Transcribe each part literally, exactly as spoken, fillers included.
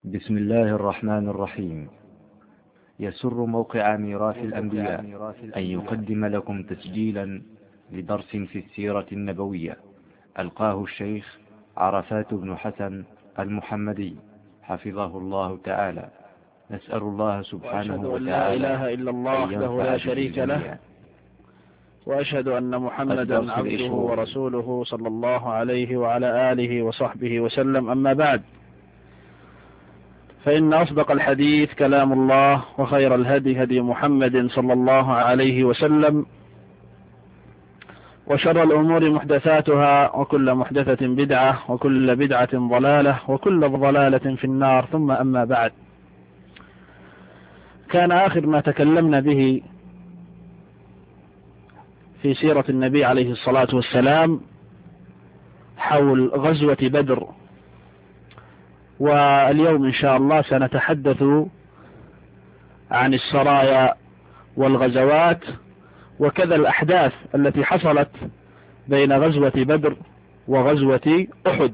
بسم الله الرحمن الرحيم. يسر موقع ميراث الأنبياء أن يقدم لكم تسجيلا لدرس في السيرة النبوية ألقاه الشيخ عرفات بن حسن المحمدي حفظه الله تعالى. نسأل الله سبحانه وتعالى لا إله إلا الله وحده لا شريك له، وأشهد أن محمدا عبده ورسوله صلى الله عليه وعلى آله وصحبه وسلم. أما بعد، فإن أصدق الحديث كلام الله، وخير الهدي هدي محمد صلى الله عليه وسلم، وشر الأمور محدثاتها، وكل محدثة بدعة، وكل بدعة ضلالة، وكل ضلالة في النار. ثم أما بعد، كان آخر ما تكلمنا به في سيرة النبي عليه الصلاة والسلام حول غزوة بدر، واليوم إن شاء الله سنتحدث عن السرايا والغزوات، وكذا الأحداث التي حصلت بين غزوة بدر وغزوة أحد.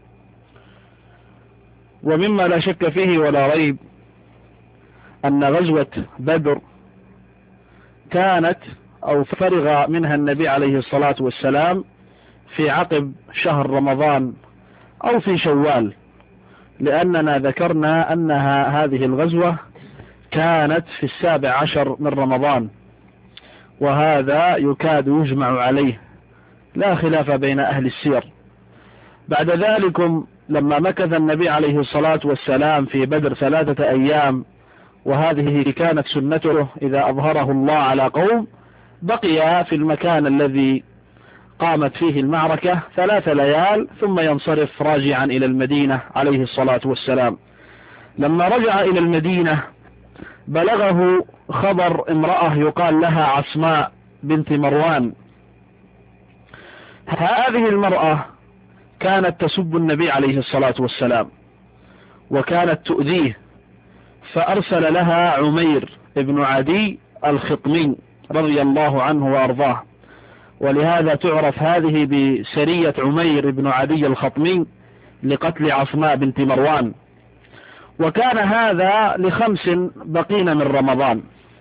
ومما لا شك فيه ولا ريب أن غزوة بدر كانت أو فرغ منها النبي عليه الصلاة والسلام في عقب شهر رمضان أو في شوال، لأننا ذكرنا أنها هذه الغزوة كانت في السابع عشر من رمضان، وهذا يكاد يجمع عليه، لا خلاف بين أهل السير. بعد ذلك لما مكث النبي عليه الصلاة والسلام في بدر ثلاثة أيام، وهذه كانت سنته إذا أظهره الله على قوم، بقي في المكان الذي قامت فيه المعركة ثلاث ليال ثم ينصرف راجعا إلى المدينة عليه الصلاة والسلام. لما رجع إلى المدينة بلغه خبر امرأة يقال لها عصماء بنت مروان. هذه المرأة كانت تسب النبي عليه الصلاة والسلام، وكانت تؤذيه، فأرسل لها عمير بن عدي الخطمي رضي الله عنه وأرضاه، ولهذا تعرف هذه بسرية عمير بن عدي الخطمي لقتل عصماء بنت مروان. وكان هذا لخمس بقين من رمضان،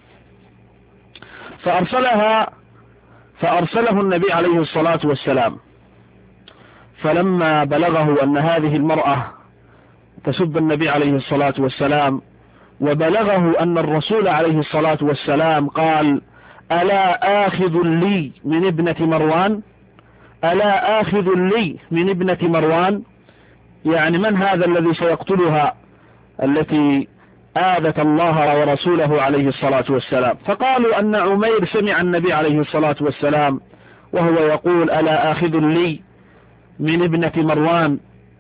فأرسلها فأرسله النبي عليه الصلاة والسلام. فلما بلغه أن هذه المرأة تسب النبي عليه الصلاة والسلام، وبلغه أن الرسول عليه الصلاة والسلام قال: ألا آخذ لي من ابنة مروان؟ ألا آخذ لي من ابنة مروان؟ يعني من هذا الذي سيقتلها التي آذت الله ورسوله عليه الصلاة والسلام؟ فقالوا أن عمير سمع النبي عليه الصلاة والسلام وهو يقول: ألا آخذ لي من ابنة مروان.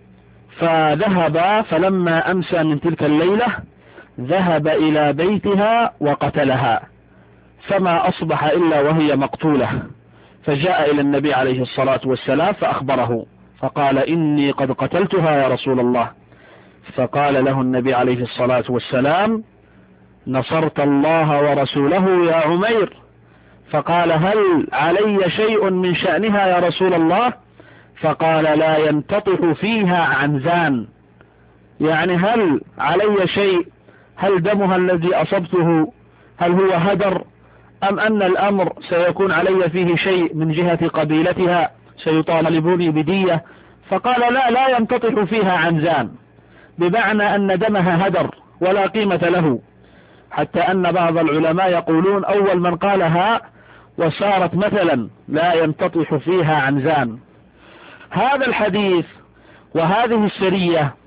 فذهب، فلما أمسى من تلك الليلة ذهب إلى بيتها وقتلها، فما أصبح إلا وهي مقتولة. فجاء إلى النبي عليه الصلاة والسلام فأخبره، فقال: إني قد قتلتها يا رسول الله. فقال له النبي عليه الصلاة والسلام: نصرت الله ورسوله يا عمير. فقال: هل علي شيء من شأنها يا رسول الله؟ فقال: لا ينتطح فيها عنزان، يعني هل علي شيء؟ هل دمها الذي أصبته هل هو هدر، أم أن الأمر سيكون علي فيه شيء من جهة قبيلتها سيطالبوني بدية؟ فقال: لا لا ينتطح فيها عنزان، بمعنى أن دمها هدر ولا قيمة له، حتى أن بعض العلماء يقولون أول من قالها وصارت مثلا لا ينتطح فيها عنزان. هذا الحديث وهذه السرية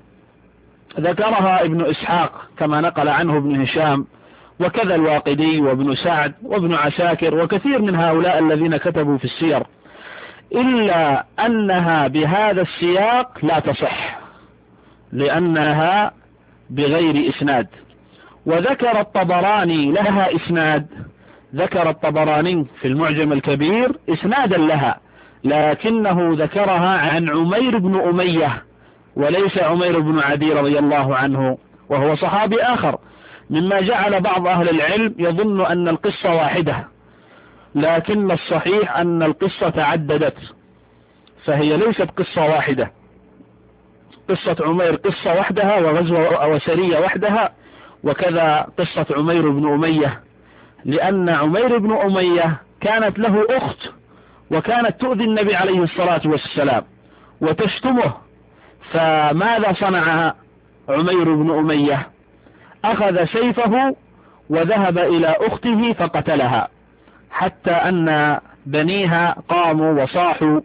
ذكرها ابن إسحاق كما نقل عنه ابن هشام، وكذا الواقدي وابن سعد وابن عساكر وكثير من هؤلاء الذين كتبوا في السير، إلا أنها بهذا السياق لا تصح، لأنها بغير إسناد. وذكر الطبراني لها إسناد، ذكر الطبراني في المعجم الكبير إسنادا لها، لكنه ذكرها عن عمير بن أمية وليس عمير بن عدي رضي الله عنه، وهو صحابي آخر، مما جعل بعض أهل العلم يظن أن القصة واحدة، لكن الصحيح أن القصة تعددت، فهي ليست قصة واحدة. قصة عمير قصة وحدها وغزوة وسرية وحدها، وكذا قصة عمير بن أمية، لأن عمير بن أمية كانت له أخت وكانت تؤذي النبي عليه الصلاة والسلام وتشتمه. فماذا صنع عمير بن أمية؟ أخذ سيفه وذهب إلى أخته فقتلها، حتى أن بنيها قاموا وصاحوا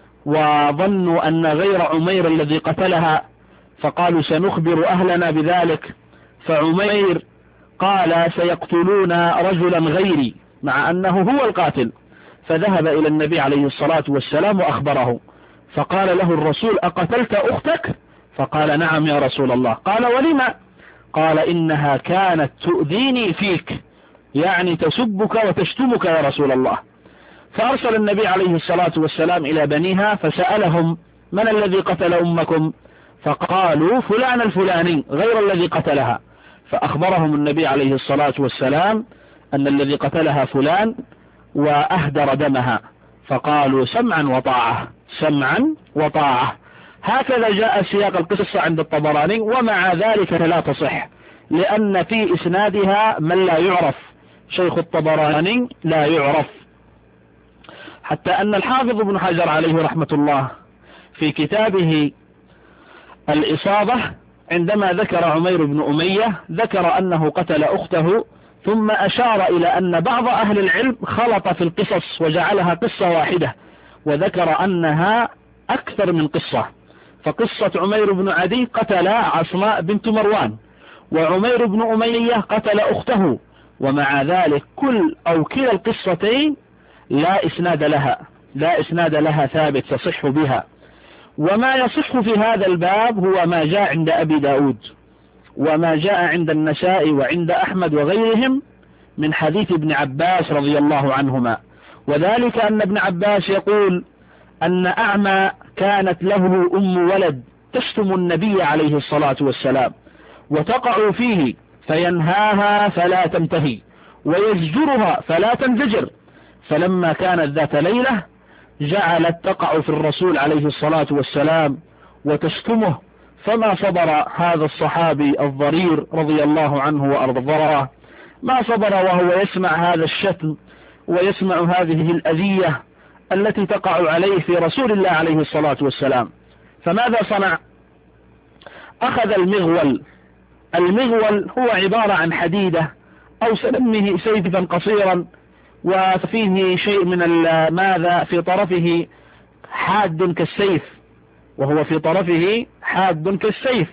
وظنوا أن غير عمير الذي قتلها، فقالوا سنخبر أهلنا بذلك. فعمير قال سيقتلون رجلا غيري، مع أنه هو القاتل. فذهب إلى النبي عليه الصلاة والسلام وأخبره، فقال له الرسول أقتلت أختك؟ فقال نعم يا رسول الله. قال ولما؟ قال إنها كانت تؤذيني فيك، يعني تسبك وتشتمك يا رسول الله. فأرسل النبي عليه الصلاة والسلام إلى بنيها فسألهم من الذي قتل أمكم؟ فقالوا فلان الفلاني غير الذي قتلها. فأخبرهم النبي عليه الصلاة والسلام أن الذي قتلها فلان وأهدر دمها، فقالوا سمعا وطاعة سمعا وطاعة. هكذا جاء سياق القصة عند الطبراني، ومع ذلك لا تصح، لأن في إسنادها من لا يعرف، شيخ الطبراني لا يعرف. حتى أن الحافظ ابن حجر عليه رحمة الله في كتابه الإصابة عندما ذكر عمير بن أمية ذكر أنه قتل أخته، ثم أشار إلى أن بعض أهل العلم خلط في القصص وجعلها قصة واحدة، وذكر أنها أكثر من قصة. فقصة عمير بن عدي قتل عصماء بنت مروان، وعمير بن أمية قتل أخته، ومع ذلك كل أو كلا القصتين لا إسناد لها لا إسناد لها ثابت تصح بها. وما يصح في هذا الباب هو ما جاء عند أبي داود وما جاء عند النسائي وعند أحمد وغيرهم من حديث ابن عباس رضي الله عنهما، وذلك أن ابن عباس يقول أن أعمى كانت له أم ولد تشتم النبي عليه الصلاة والسلام وتقع فيه فينهاها فلا تنتهي ويزجرها فلا تنزجر، فلما كانت ذات ليلة جعلت تقع في الرسول عليه الصلاة والسلام وتشتمه، فما صبر هذا الصحابي الضرير رضي الله عنه وأرضاه، ما صبر وهو يسمع هذا الشتم ويسمع هذه الأذية التي تقع عليه في رسول الله عليه الصلاة والسلام. فماذا صنع؟ أخذ المغول. المغول هو عبارة عن حديدة أو سنمه سيفا قصيرا وفيه شيء من ماذا في طرفه حاد كالسيف، وهو في طرفه حاد كالسيف.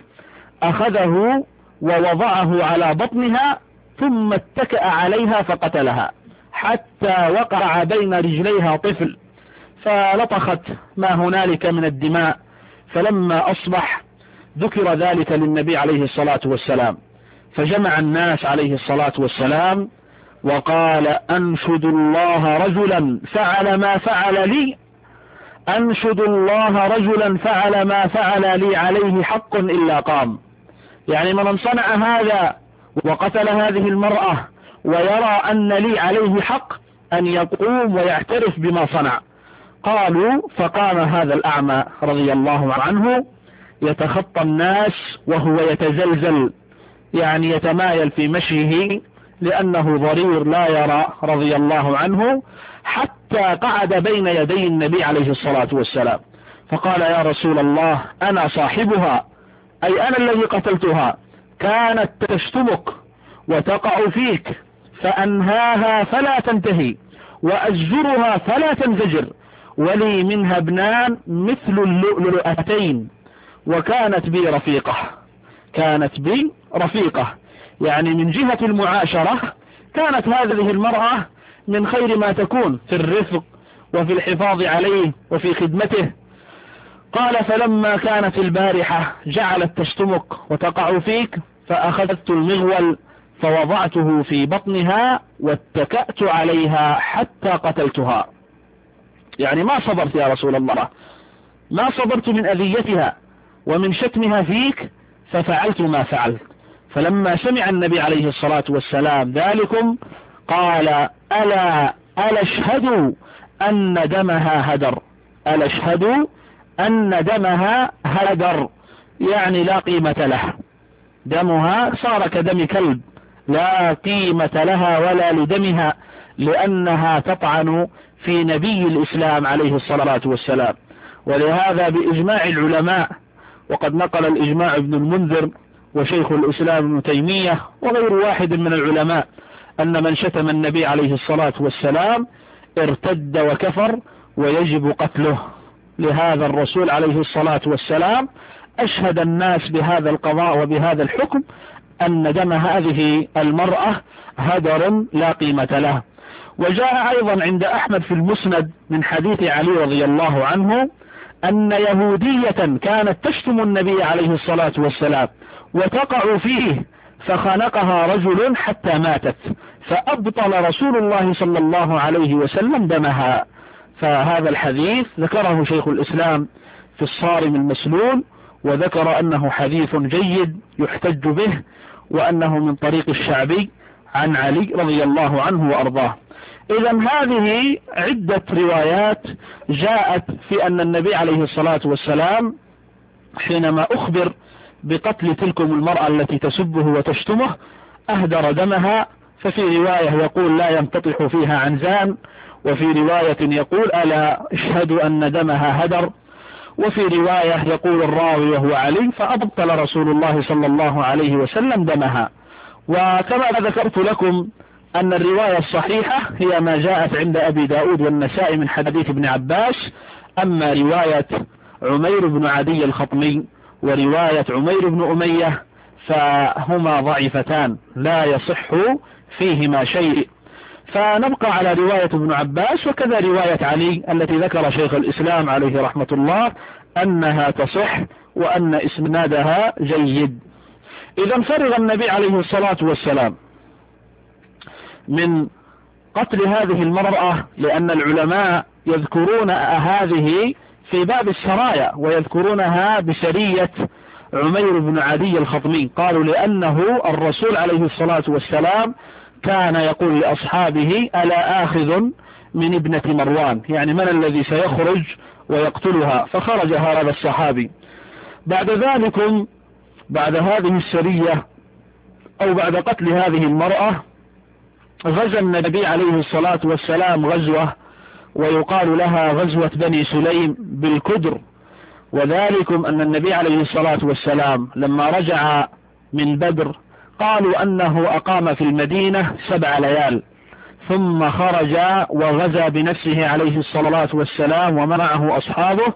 أخذه ووضعه على بطنها ثم اتكأ عليها فقتلها حتى وقع بين رجليها طفل، فلطخت ما هنالك من الدماء. فلما أصبح ذكر ذلك للنبي عليه الصلاة والسلام، فجمع الناس عليه الصلاة والسلام وقال أنشد الله رجلا فعل ما فعل لي أنشد الله رجلا فعل ما فعل لي عليه حق إلا قام. يعني من صنع هذا وقتل هذه المرأة ويرى أن لي عليه حق أن يقوم ويعترف بما صنع. قالوا فقام هذا الأعمى رضي الله عنه يتخطى الناس وهو يتزلزل، يعني يتمايل في مشيه لأنه ضرير لا يرى رضي الله عنه، حتى قعد بين يدي النبي عليه الصلاة والسلام فقال يا رسول الله أنا صاحبها، أي أنا الذي قتلتها، كانت تشتمك وتقع فيك فأنهاها فلا تنتهي وأزجرها فلا تنزجر، ولي منها ابنان مثل اللؤلؤتين وكانت بي رفيقة. كانت بي رفيقة يعني من جهة المعاشرة كانت هذه المرأة من خير ما تكون في الرفق وفي الحفاظ عليه وفي خدمته. قال فلما كانت البارحة جعلت تشتمك وتقع فيك فأخذت المغول فوضعته في بطنها واتكأت عليها حتى قتلتها. يعني ما صبرت يا رسول الله، ما صبرت من أذيتها ومن شتمها فيك ففعلت ما فعلت. فلما سمع النبي عليه الصلاة والسلام ذلكم قال ألا ألا اشهدوا أن دمها هدر ألا اشهدوا أن دمها هدر يعني لا قيمة له، دمها صار كدم كلب، لا قيمة لها ولا لدمها، لأنها تطعن في نبي الإسلام عليه الصلاة والسلام. ولهذا بإجماع العلماء، وقد نقل الإجماع ابن المنذر وشيخ الإسلام ابن تيمية وغير واحد من العلماء، أن من شتم النبي عليه الصلاة والسلام ارتد وكفر ويجب قتله. لهذا الرسول عليه الصلاة والسلام أشهد الناس بهذا القضاء وبهذا الحكم، أن دم هذه المرأة هدر لا قيمة له. وجاء أيضا عند أحمد في المسند من حديث علي رضي الله عنه أن يهودية كانت تشتم النبي عليه الصلاة والسلام وتقع فيه، فخنقها رجل حتى ماتت، فأبطل رسول الله صلى الله عليه وسلم دمها. فهذا الحديث ذكره شيخ الإسلام في الصارم المسلول، وذكر أنه حديث جيد يحتج به، وأنه من طريق الشعبي عن علي رضي الله عنه وأرضاه. إذا هذه عدة روايات جاءت في أن النبي عليه الصلاة والسلام حينما أخبر بقتل تلكم المرأة التي تسبه وتشتمه أهدر دمها. ففي رواية يقول لا ينتطح فيها عنزان، وفي رواية يقول ألا اشهدوا أن دمها هدر، وفي رواية يقول الراوي وهو علي فأبطل رسول الله صلى الله عليه وسلم دمها. وكما ذكرت لكم أن الرواية الصحيحة هي ما جاءت عند أبي داود والنسائي من حديث ابن عباس. أما رواية عمير بن عدي الخطمي ورواية عمير بن أمية فهما ضعيفتان لا يصح فيهما شيء. فنبقى على رواية ابن عباس وكذا رواية علي التي ذكر شيخ الإسلام عليه رحمة الله أنها تصح وأن إسنادها جيد. إذا فرغ النبي عليه الصلاة والسلام من قتل هذه المرأة، لأن العلماء يذكرون هذه في باب السرايا ويذكرونها بسرية عمير بن عدي الخطمي. قالوا لأنه الرسول عليه الصلاة والسلام كان يقول لأصحابه ألا آخذ من ابنة مروان، يعني من الذي سيخرج ويقتلها؟ فخرج هذا الصحابي. بعد ذلك بعد هذه السرية أو بعد قتل هذه المرأة غزا النبي عليه الصلاة والسلام غزوة ويقال لها غزوة بني سليم بالكدر. وذلكم أن النبي عليه الصلاة والسلام لما رجع من بدر قالوا أنه أقام في المدينة سبع ليال، ثم خرج وغزا بنفسه عليه الصلاة والسلام ومعه أصحابه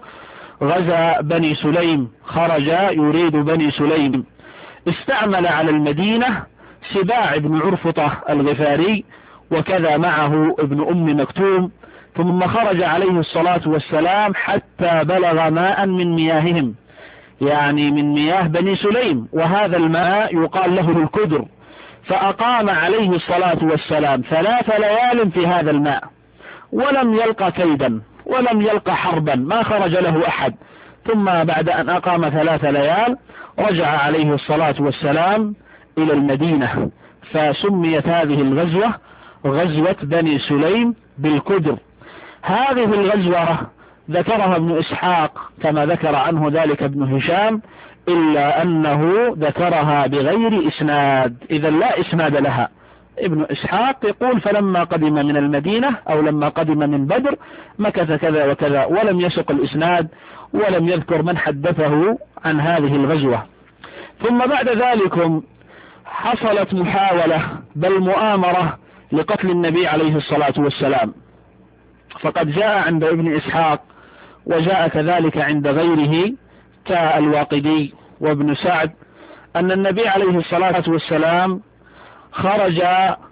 غزا بني سليم، خرج يريد بني سليم. استعمل على المدينة سباع بن عرفطة الغفاري وكذا معه ابن أم مكتوم، ثم خرج عليه الصلاة والسلام حتى بلغ ماء من مياههم، يعني من مياه بني سليم، وهذا الماء يقال له الكدر. فأقام عليه الصلاة والسلام ثلاث ليال في هذا الماء ولم يلقى كيدا ولم يلقى حربا، ما خرج له أحد. ثم بعد أن أقام ثلاث ليال رجع عليه الصلاة والسلام إلى المدينة، فسميت هذه الغزوة غزوة بني سليم بالكدر. هذه الغزوة ذكرها ابن إسحاق كما ذكر عنه ذلك ابن هشام، إلا أنه ذكرها بغير إسناد، إذا لا إسناد لها. ابن إسحاق يقول فلما قدم من المدينة أو لما قدم من بدر مكث كذا وكذا، ولم يسق الإسناد ولم يذكر من حدثه عن هذه الغزوة. ثم بعد ذلك حصلت محاولة بل مؤامرة لقتل النبي عليه الصلاة والسلام، فقد جاء عند ابن إسحاق وجاء كذلك عند غيره كالواقدي وابن سعد أن النبي عليه الصلاة والسلام خرج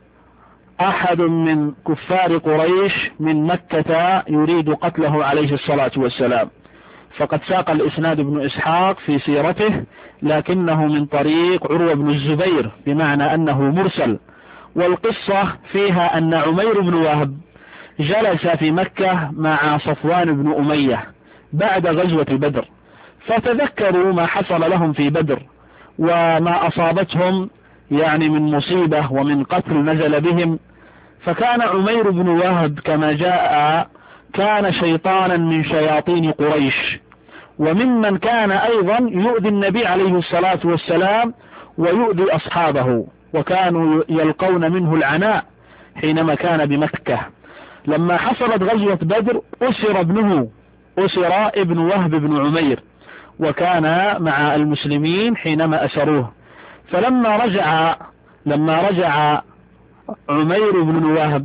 أحد من كفار قريش من مكة يريد قتله عليه الصلاة والسلام، فقد ساق الإسناد ابن إسحاق في سيرته لكنه من طريق عروة بن الزبير بمعنى أنه مرسل. والقصة فيها أن عمير بن وهب جلس في مكة مع صفوان بن أمية بعد غزوة بدر، فتذكروا ما حصل لهم في بدر وما أصابتهم يعني من مصيبة ومن قتل نزل بهم. فكان عمير بن وهب كما جاء كان شيطانا من شياطين قريش، وممن كان أيضا يؤذي النبي عليه الصلاة والسلام ويؤذي أصحابه، وكانوا يلقون منه العناء حينما كان بمكة. لما حصلت غزوة بدر أسر ابنه، أسر ابن وهب بن عمير، وكان مع المسلمين حينما أسروه. فلما رجع لما رجع عمير بن وهب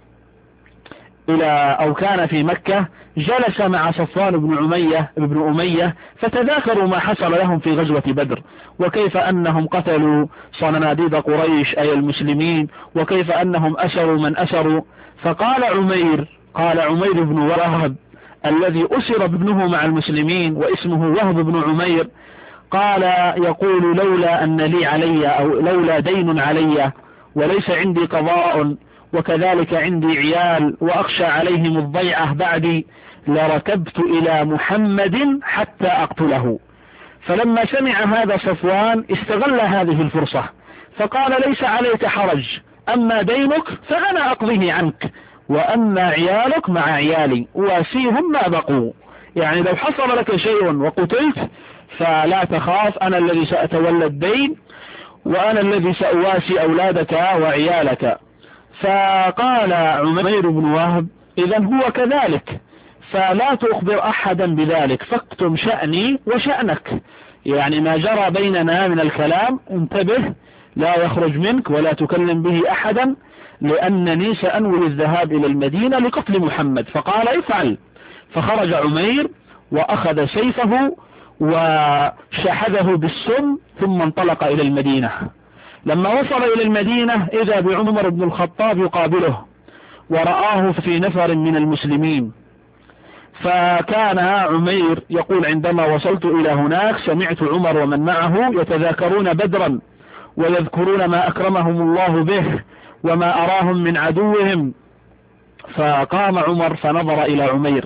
إلى أو كان في مكة، جلس مع صفوان بن أمية بن أمية فتذاكروا ما حصل لهم في غزوة بدر، وكيف أنهم قتلوا صناديد قريش أي المسلمين، وكيف أنهم أسروا من أسروا. فقال عمير قال عمير بن وهب الذي أسر ابنه مع المسلمين واسمه وهب بن عمير، قال يقول لولا أن لي علي أو لولا دين علي وليس عندي قضاء وكذلك عندي عيال وأخشى عليهم الضيعة بعدي لركبت إلى محمد حتى أقتله. فلما سمع هذا صفوان استغل هذه الفرصة فقال ليس عليك حرج، أما دينك فأنا أقضيه عنك، وأما عيالك مع عيالي واسيهم ما بقوا، يعني لو حصل لك شيء وقتلت فلا تخاف، أنا الذي سأتولى الدين وأنا الذي سأواسي أولادك وعيالك. فقال عمير بن وهب إذن هو كذلك، فلا تخبر أحدا بذلك، فاكتم شأني وشأنك، يعني ما جرى بيننا من الكلام انتبه لا يخرج منك ولا تكلم به أحدا، لأنني سأنوي الذهاب إلى المدينة لقتل محمد. فقال افعل. فخرج عمير وأخذ سيفه وشحذه بالسم ثم انطلق إلى المدينة. لما وصل إلى المدينة إذا بعمر بن الخطاب يقابله ورآه في نفر من المسلمين. فكان عمير يقول عندما وصلت إلى هناك سمعت عمر ومن معه يتذاكرون بدرا ويذكرون ما أكرمهم الله به وما أراهم من عدوهم. فقام عمر فنظر إلى عمير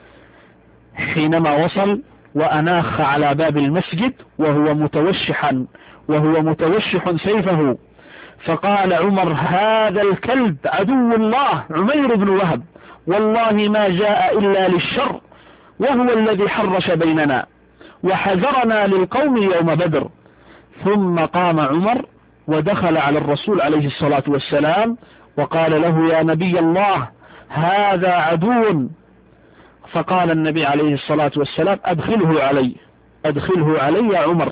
حينما وصل وأناخ على باب المسجد وهو متوشحا وهو متوشح سيفه، فقال عمر هذا الكلب عدو الله عمير بن وهب والله ما جاء إلا للشر، وهو الذي حرش بيننا وحذرنا للقوم يوم بدر. ثم قام عمر ودخل على الرسول عليه الصلاة والسلام وقال له يا نبي الله هذا عدو. فقال النبي عليه الصلاة والسلام أدخله علي أدخله علي يا عمر.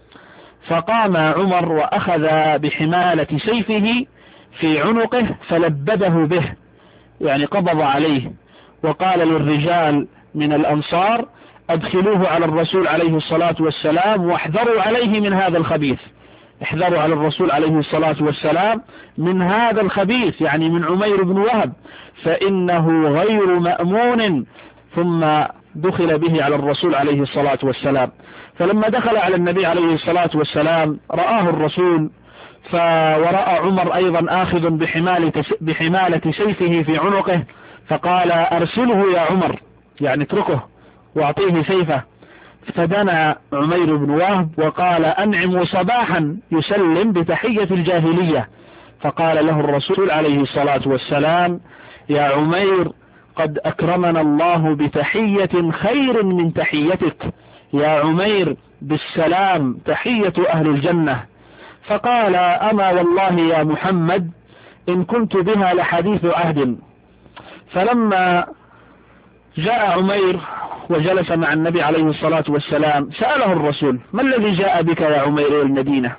فقام عمر وأخذ بحمالة سيفه في عنقه فلبده به، يعني قبض عليه، وقال للرجال من الأنصار أدخلوه على الرسول عليه الصلاة والسلام واحذروا عليه من هذا الخبيث، احذروا على الرسول عليه الصلاة والسلام من هذا الخبيث، يعني من عمير بن وهب، فإنه غير مأمون. ثم دخل به على الرسول عليه الصلاة والسلام. فلما دخل على النبي عليه الصلاة والسلام رآه الرسول ورأى عمر أيضا آخذ بحمالة, بحمالة سيفه في عنقه، فقال أرسله يا عمر، يعني اتركه واعطيه سيفه. فدنا عمير بن وهب وقال أنعم صباحا يسلم بتحية الجاهلية. فقال له الرسول عليه الصلاة والسلام يا عمير قد أكرمنا الله بتحية خير من تحيتك، يا عمير بالسلام تحية أهل الجنة. فقال أما والله يا محمد إن كنت بها لحديث عهد. فلما جاء عمير وجلس مع النبي عليه الصلاة والسلام سأله الرسول ما الذي جاء بك يا عمير إلى المدينة؟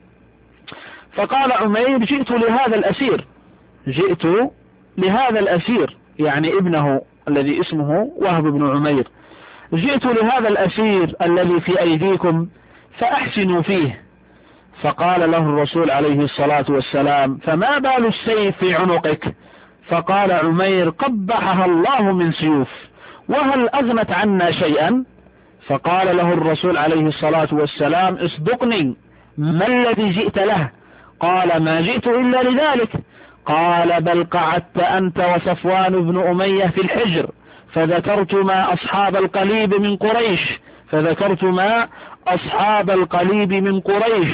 فقال عمير جئت لهذا الأسير جئت لهذا الأسير يعني ابنه الذي اسمه وهب بن عمير، جئت لهذا الأسير الذي في أيديكم فأحسنوا فيه. فقال له الرسول عليه الصلاة والسلام فما بال السيف في عنقك؟ فقال عمير قبحها الله من سيوف، وهل أغنت عنا شيئا؟ فقال له الرسول عليه الصلاة والسلام اصدقني ما الذي جئت له؟ قال ما جئت إلا لذلك. قال بل قعدت أنت وصفوان بن أمية في الحجر فذكرت ما أصحاب القليب من قريش فذكرت ما أصحاب القليب من قريش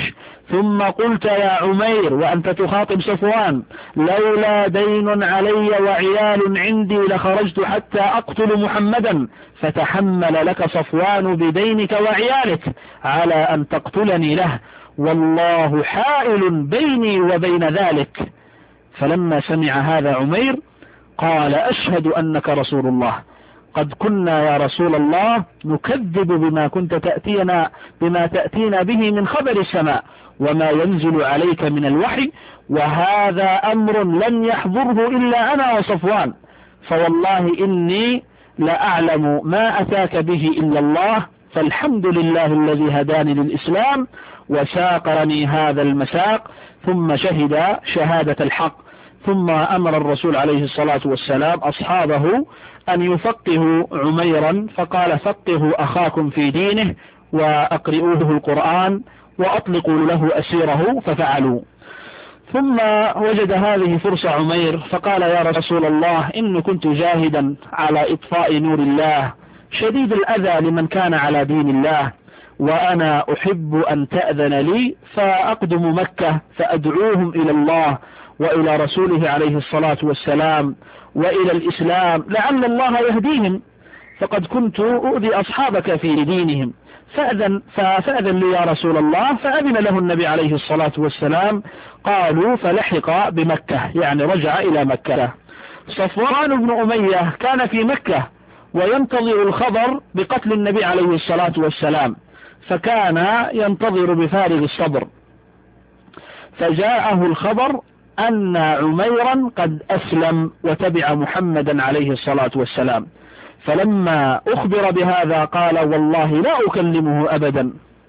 ثم قلت يا عمير وأنت تخاطب صفوان: لولا دين علي وعيال عندي لخرجت حتى أقتل محمدا، فتحمل لك صفوان بدينك وعيالك على أن تقتلني له، والله حائل بيني وبين ذلك. فلما سمع هذا عمير قال: أشهد أنك رسول الله، قد كنا يا رسول الله نكذب بما كنت تأتينا بما تأتينا به من خبر السماء وما ينزل عليك من الوحي، وهذا أمر لم يحضره إلا أنا وصفوان، فوالله إني لأعلم ما أتاك به إلا الله، فالحمد لله الذي هداني للإسلام وساقرني هذا المساق. ثم شهد شهادة الحق. ثم أمر الرسول عليه الصلاة والسلام أصحابه أن يفقهوا عميرا، فقال: فقهوا أخاكم في دينه وأقرئوه القرآن وأطلقوا له أسيره، ففعلوا. ثم وجد هذه فرصة عمير فقال: يا رسول الله، إن كنت جاهدا على إطفاء نور الله شديد الأذى لمن كان على دين الله، وأنا أحب أن تأذن لي فأقدم مكة فأدعوهم إلى الله وإلى رسوله عليه الصلاة والسلام وإلى الإسلام، لعل الله يهديهم، فقد كنت أؤذي أصحابك في دينهم، فأذن, فأذن لي يا رسول الله. فأذن له النبي عليه الصلاة والسلام. قالوا: فلحق بمكة، يعني رجع إلى مكة. صفوان بن أمية كان في مكة وينتظر الخبر بقتل النبي عليه الصلاة والسلام، فكان ينتظر بفارغ الصبر، فجاءه الخبر أن عميرا قد أسلم وتبع محمدا عليه الصلاة والسلام. فلما أخبر بهذا قال: والله لا أكلمه أبدا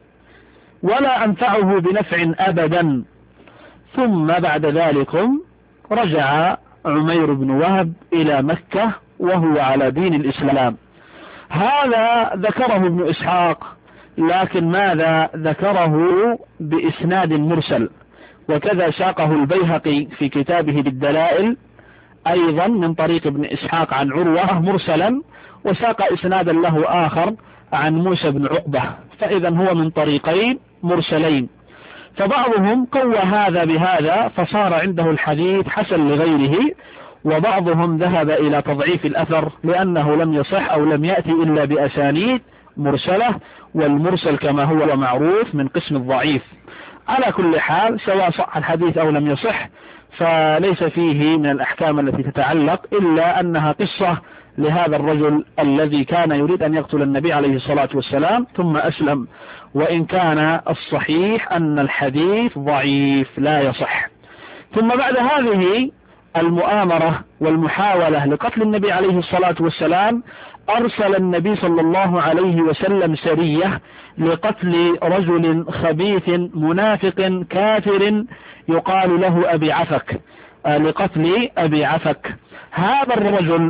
ولا أنفعه بنفع أبدا. ثم بعد ذلك رجع عمير بن وهب إلى مكة وهو على دين الإسلام. هذا ذكره ابن إسحاق، لكن ماذا ذكره بإسناد مرسل، وكذا ساقه البيهقي في كتابه بالدلائل أيضا من طريق ابن إسحاق عن عروة مرسلا، وساق إسنادا له آخر عن موسى بن عقبة، فإذا هو من طريقين مرسلين. فبعضهم قوى هذا بهذا فصار عنده الحديث حسن لغيره، وبعضهم ذهب إلى تضعيف الأثر لأنه لم يصح أو لم يأتي إلا بأسانيد مرسلة، والمرسل كما هو معروف من قسم الضعيف. على كل حال سواء صح الحديث أو لم يصح فليس فيه من الأحكام التي تتعلق إلا أنها قصة لهذا الرجل الذي كان يريد أن يقتل النبي عليه الصلاة والسلام ثم أسلم، وإن كان الصحيح أن الحديث ضعيف لا يصح. ثم بعد هذه المؤامرة والمحاولة لقتل النبي عليه الصلاة والسلام أرسل النبي صلى الله عليه وسلم سرية لقتل رجل خبيث منافق كافر يقال له أبي عفك، لقتل أبي عفك. هذا الرجل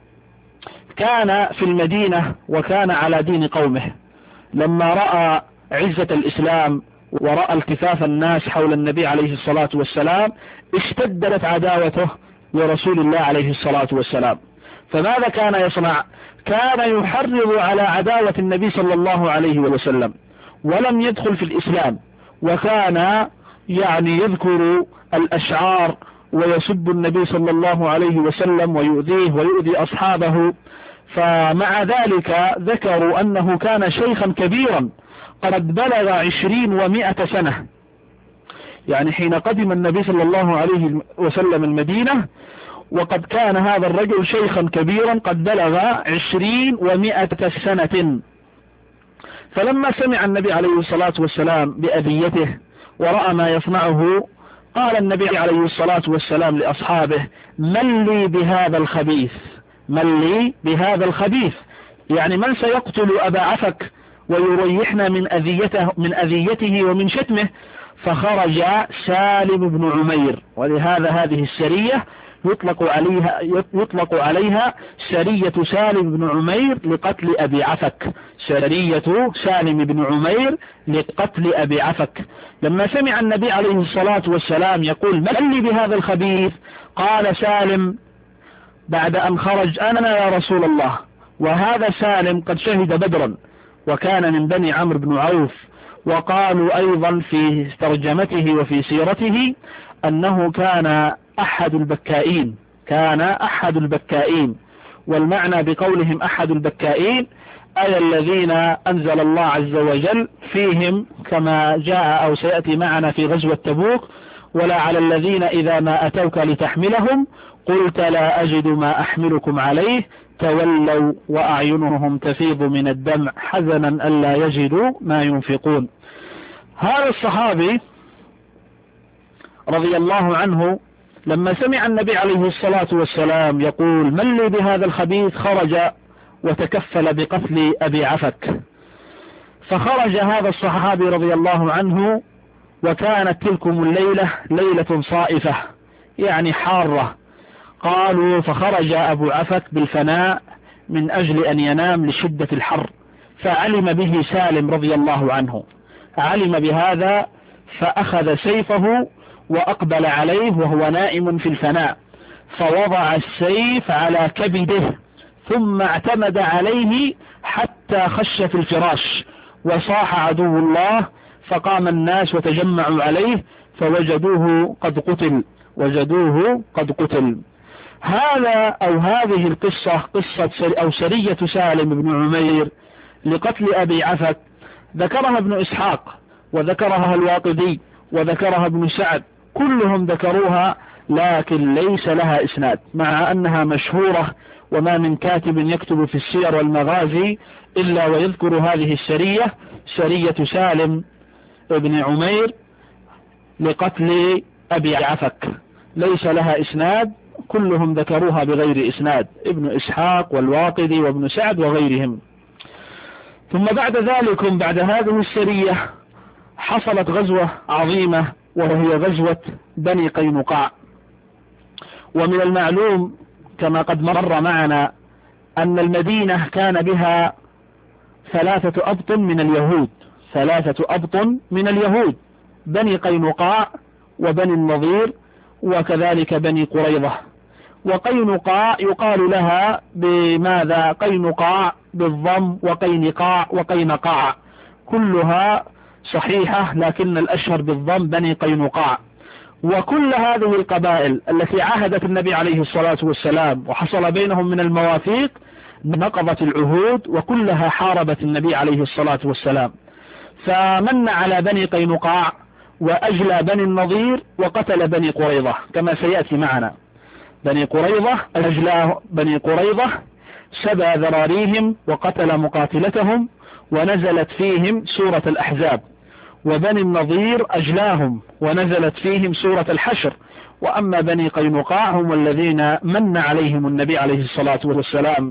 كان في المدينة وكان على دين قومه، لما رأى عزة الإسلام ورأى التفاف الناس حول النبي عليه الصلاة والسلام اشتدت عداوته لرسول الله عليه الصلاة والسلام. فماذا كان يصنع؟ كان يحرض على عداوة النبي صلى الله عليه وسلم، ولم يدخل في الإسلام، وكان يعني يذكر الأشعار ويسب النبي صلى الله عليه وسلم ويؤذيه ويؤذي أصحابه. فمع ذلك ذكروا أنه كان شيخا كبيرا قد بلغ عشرين ومائة سنة، يعني حين قدم النبي صلى الله عليه وسلم المدينة، وقد كان هذا الرجل شيخا كبيرا قد بلغ عشرين ومائة سنة. فلما سمع النبي عليه الصلاة والسلام بأذيته ورأى ما يصنعه قال النبي عليه الصلاة والسلام لأصحابه: من لي بهذا الخبيث؟ من لي بهذا الخبيث؟ يعني من سيقتل أبا عفك ويريحنا من أذيته, من أذيته ومن شتمه؟ فخرج سالم بن عمير، ولهذا هذه السرية يطلق عليها, يطلق عليها سرية سالم بن عمير لقتل أبي عفك، سرية سالم بن عمير لقتل أبي عفك. لما سمع النبي عليه الصلاة والسلام يقول: من لي بهذا الخبيث؟ قال سالم بعد أن خرج: أنا يا رسول الله. وهذا سالم قد شهد بدرا وكان من بني عمرو بن عوف، وقالوا أيضا في ترجمته وفي سيرته أنه كان أحد البكائين كان أحد البكائين والمعنى بقولهم أحد البكائين أي الذين أنزل الله عز وجل فيهم كما جاء أو سيأتي معنا في غزوة تبوك: ولا على الذين إذا ما أتوك لتحملهم قلت لا أجد ما أحملكم عليه تولوا وأعينهم تفيض من الدمع حزنا ألا يجدوا ما ينفقون. هذا الصحابي رضي الله عنه لما سمع النبي عليه الصلاة والسلام يقول: من لي بهذا الخبيث، خرج وتكفل بقتل أبي عفك. فخرج هذا الصحابي رضي الله عنه، وكانت تلكم الليلة ليلة صائفة يعني حارة. قالوا: فخرج أبو عفك بالفناء من أجل أن ينام لشدة الحر، فعلم به سالم رضي الله عنه، علم بهذا فأخذ سيفه وأقبل عليه وهو نائم في الفناء، فوضع السيف على كبده ثم اعتمد عليه حتى خش في الفراش، وصاح عدو الله، فقام الناس وتجمعوا عليه فوجدوه قد قتل وجدوه قد قتل. هذا أو هذه القصة قصة أو سرية سالم بن عمير لقتل أبي عفك ذكرها ابن إسحاق وذكرها الواقدي وذكرها ابن سعد، كلهم ذكروها، لكن ليس لها إسناد، مع أنها مشهورة، وما من كاتب يكتب في السير والمغازي إلا ويذكر هذه السرية، سرية سالم بن عمير لقتل أبي عفك، ليس لها إسناد، كلهم ذكروها بغير إسناد، ابن إسحاق والواقدي وابن سعد وغيرهم. ثم بعد ذلك بعد هذه السرية حصلت غزوة عظيمة، وهي غزوة بني قينقاع. ومن المعلوم كما قد مر معنا أن المدينة كان بها ثلاثة أبطن من اليهود ثلاثة أبطن من اليهود بني قينقاع وبني النضير وكذلك بني قريظة. وقينقاع يقال لها بماذا؟ قينقاع بالضم، وقينقاع وقينقاع، كلها صحيحة، لكن الأشهر بالضم بني قينقاع. وكل هذه القبائل التي عاهدت النبي عليه الصلاة والسلام وحصل بينهم من المواثيق نقضت العهود، وكلها حاربت النبي عليه الصلاة والسلام. فمن على بني قينقاع وأجلى بني النضير وقتل بني قريظة كما سيأتي معنا. بني قريظة أجلى بني قريظة، سبى ذراريهم وقتل مقاتلتهم، ونزلت فيهم سورة الأحزاب. وبني النضير أجلاهم ونزلت فيهم سورة الحشر. وأما بني قينقاع هم الذين من عليهم النبي عليه الصلاة والسلام.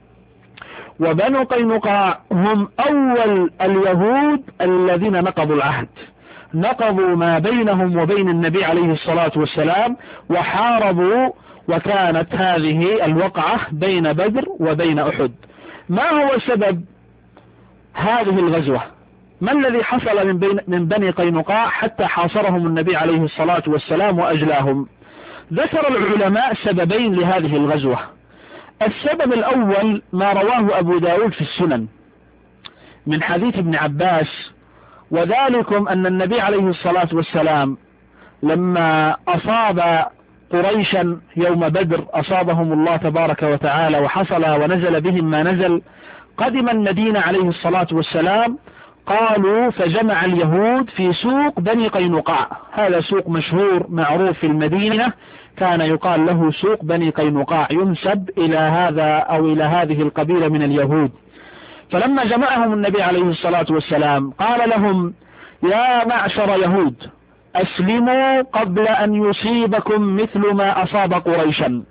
وبنو قينقاع هم أول اليهود الذين نقضوا العهد، نقضوا ما بينهم وبين النبي عليه الصلاة والسلام وحاربوا، وكانت هذه الوقعة بين بدر وبين أحد. ما هو سبب هذه الغزوة؟ ما الذي حصل من, بين من بني قينقاع حتى حاصرهم النبي عليه الصلاة والسلام وأجلاهم؟ ذكر العلماء سببين لهذه الغزوة. السبب الأول ما رواه أبو داود في السنن من حديث ابن عباس، وذلكم أن النبي عليه الصلاة والسلام لما أصاب قريشا يوم بدر، أصابهم الله تبارك وتعالى وحصل ونزل بهم ما نزل، قدم المدينة عليه الصلاة والسلام، قالوا فجمع اليهود في سوق بني قينقاع، هذا سوق مشهور معروف في المدينة، كان يقال له سوق بني قينقاع، ينسب إلى هذا أو إلى هذه القبيلة من اليهود. فلما جمعهم النبي عليه الصلاة والسلام قال لهم: يا معشر يهود، أسلموا قبل أن يصيبكم مثل ما أصاب قريشا،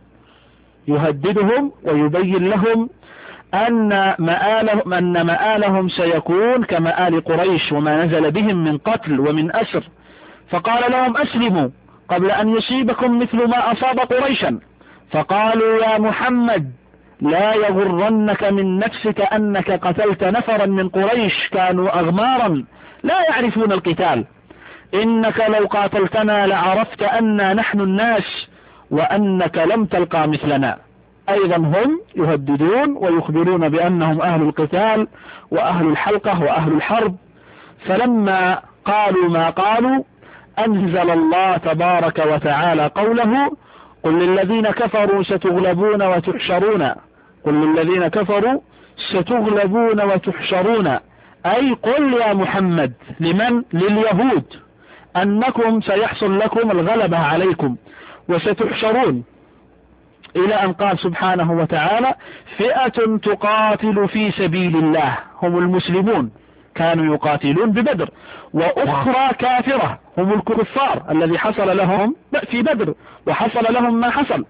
يهددهم ويبين لهم أن مآلهم, أن مآلهم سيكون كمآل قريش وما نزل بهم من قتل ومن أسر. فقال لهم: أسلموا قبل أن يصيبكم مثل ما أصاب قريشا. فقالوا: يا محمد، لا يغرنك من نفسك أنك قتلت نفرا من قريش كانوا أغمارا لا يعرفون القتال، إنك لو قاتلتنا لعرفت أننا نحن الناس وأنك لم تلقى مثلنا. أيضا هم يهددون ويخبرون بأنهم أهل القتال وأهل الحلقة وأهل الحرب. فلما قالوا ما قالوا أنزل الله تبارك وتعالى قوله: قل للذين كفروا ستغلبون وتحشرون. قل للذين كفروا ستغلبون وتحشرون، أي قل يا محمد لمن؟ لليهود، أنكم سيحصل لكم الغلبة عليكم وستحشرون، إلى أن قال سبحانه وتعالى: فئة تقاتل في سبيل الله، هم المسلمون كانوا يقاتلون ببدر، وأخرى كافرة هم الكفار الذي حصل لهم في بدر وحصل لهم ما حصل.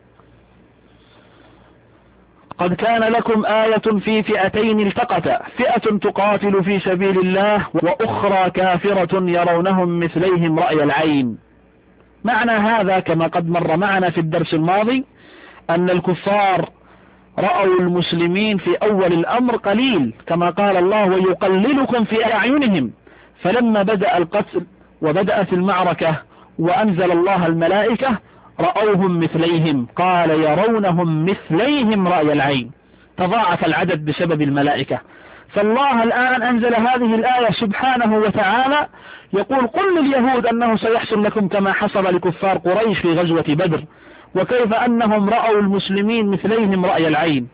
قد كان لكم آية في فئتين التقتا، فئة تقاتل في سبيل الله وأخرى كافرة يرونهم مثليهم رأي العين. معنى هذا كما قد مر معنا في الدرس الماضي أن الكفار رأوا المسلمين في أول الأمر قليل، كما قال الله: ويقللكم في أعينهم. فلما بدأ القتل وبدأت المعركة وأنزل الله الملائكة رأوهم مثليهم، قال: يرونهم مثليهم رأي العين، تضاعف العدد بسبب الملائكة. فالله الآن أنزل هذه الآية سبحانه وتعالى يقول: قل لليهود أنه سيحصل لكم كما حصل لكفار قريش في غزوة بدر، وكيف أنهم رأوا المسلمين مثليهم رأي العين.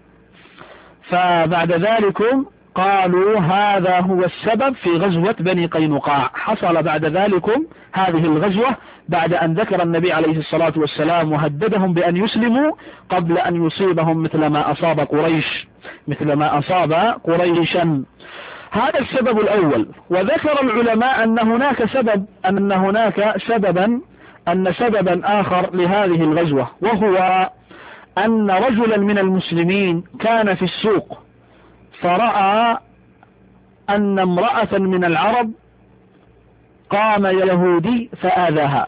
فبعد ذلك قالوا هذا هو السبب في غزوة بني قينقاع. حصل بعد ذلك هذه الغزوة بعد أن ذكر النبي عليه الصلاة والسلام وهددهم بأن يسلموا قبل أن يصيبهم مثل ما أصاب قريش مثل ما أصاب قريشا. هذا السبب الأول. وذكر العلماء أن هناك سبب أن هناك سببا أن سببا آخر لهذه الغزوة، وهو أن رجلا من المسلمين كان في السوق فرأى أن امرأة من العرب قام يهودي فآذاها،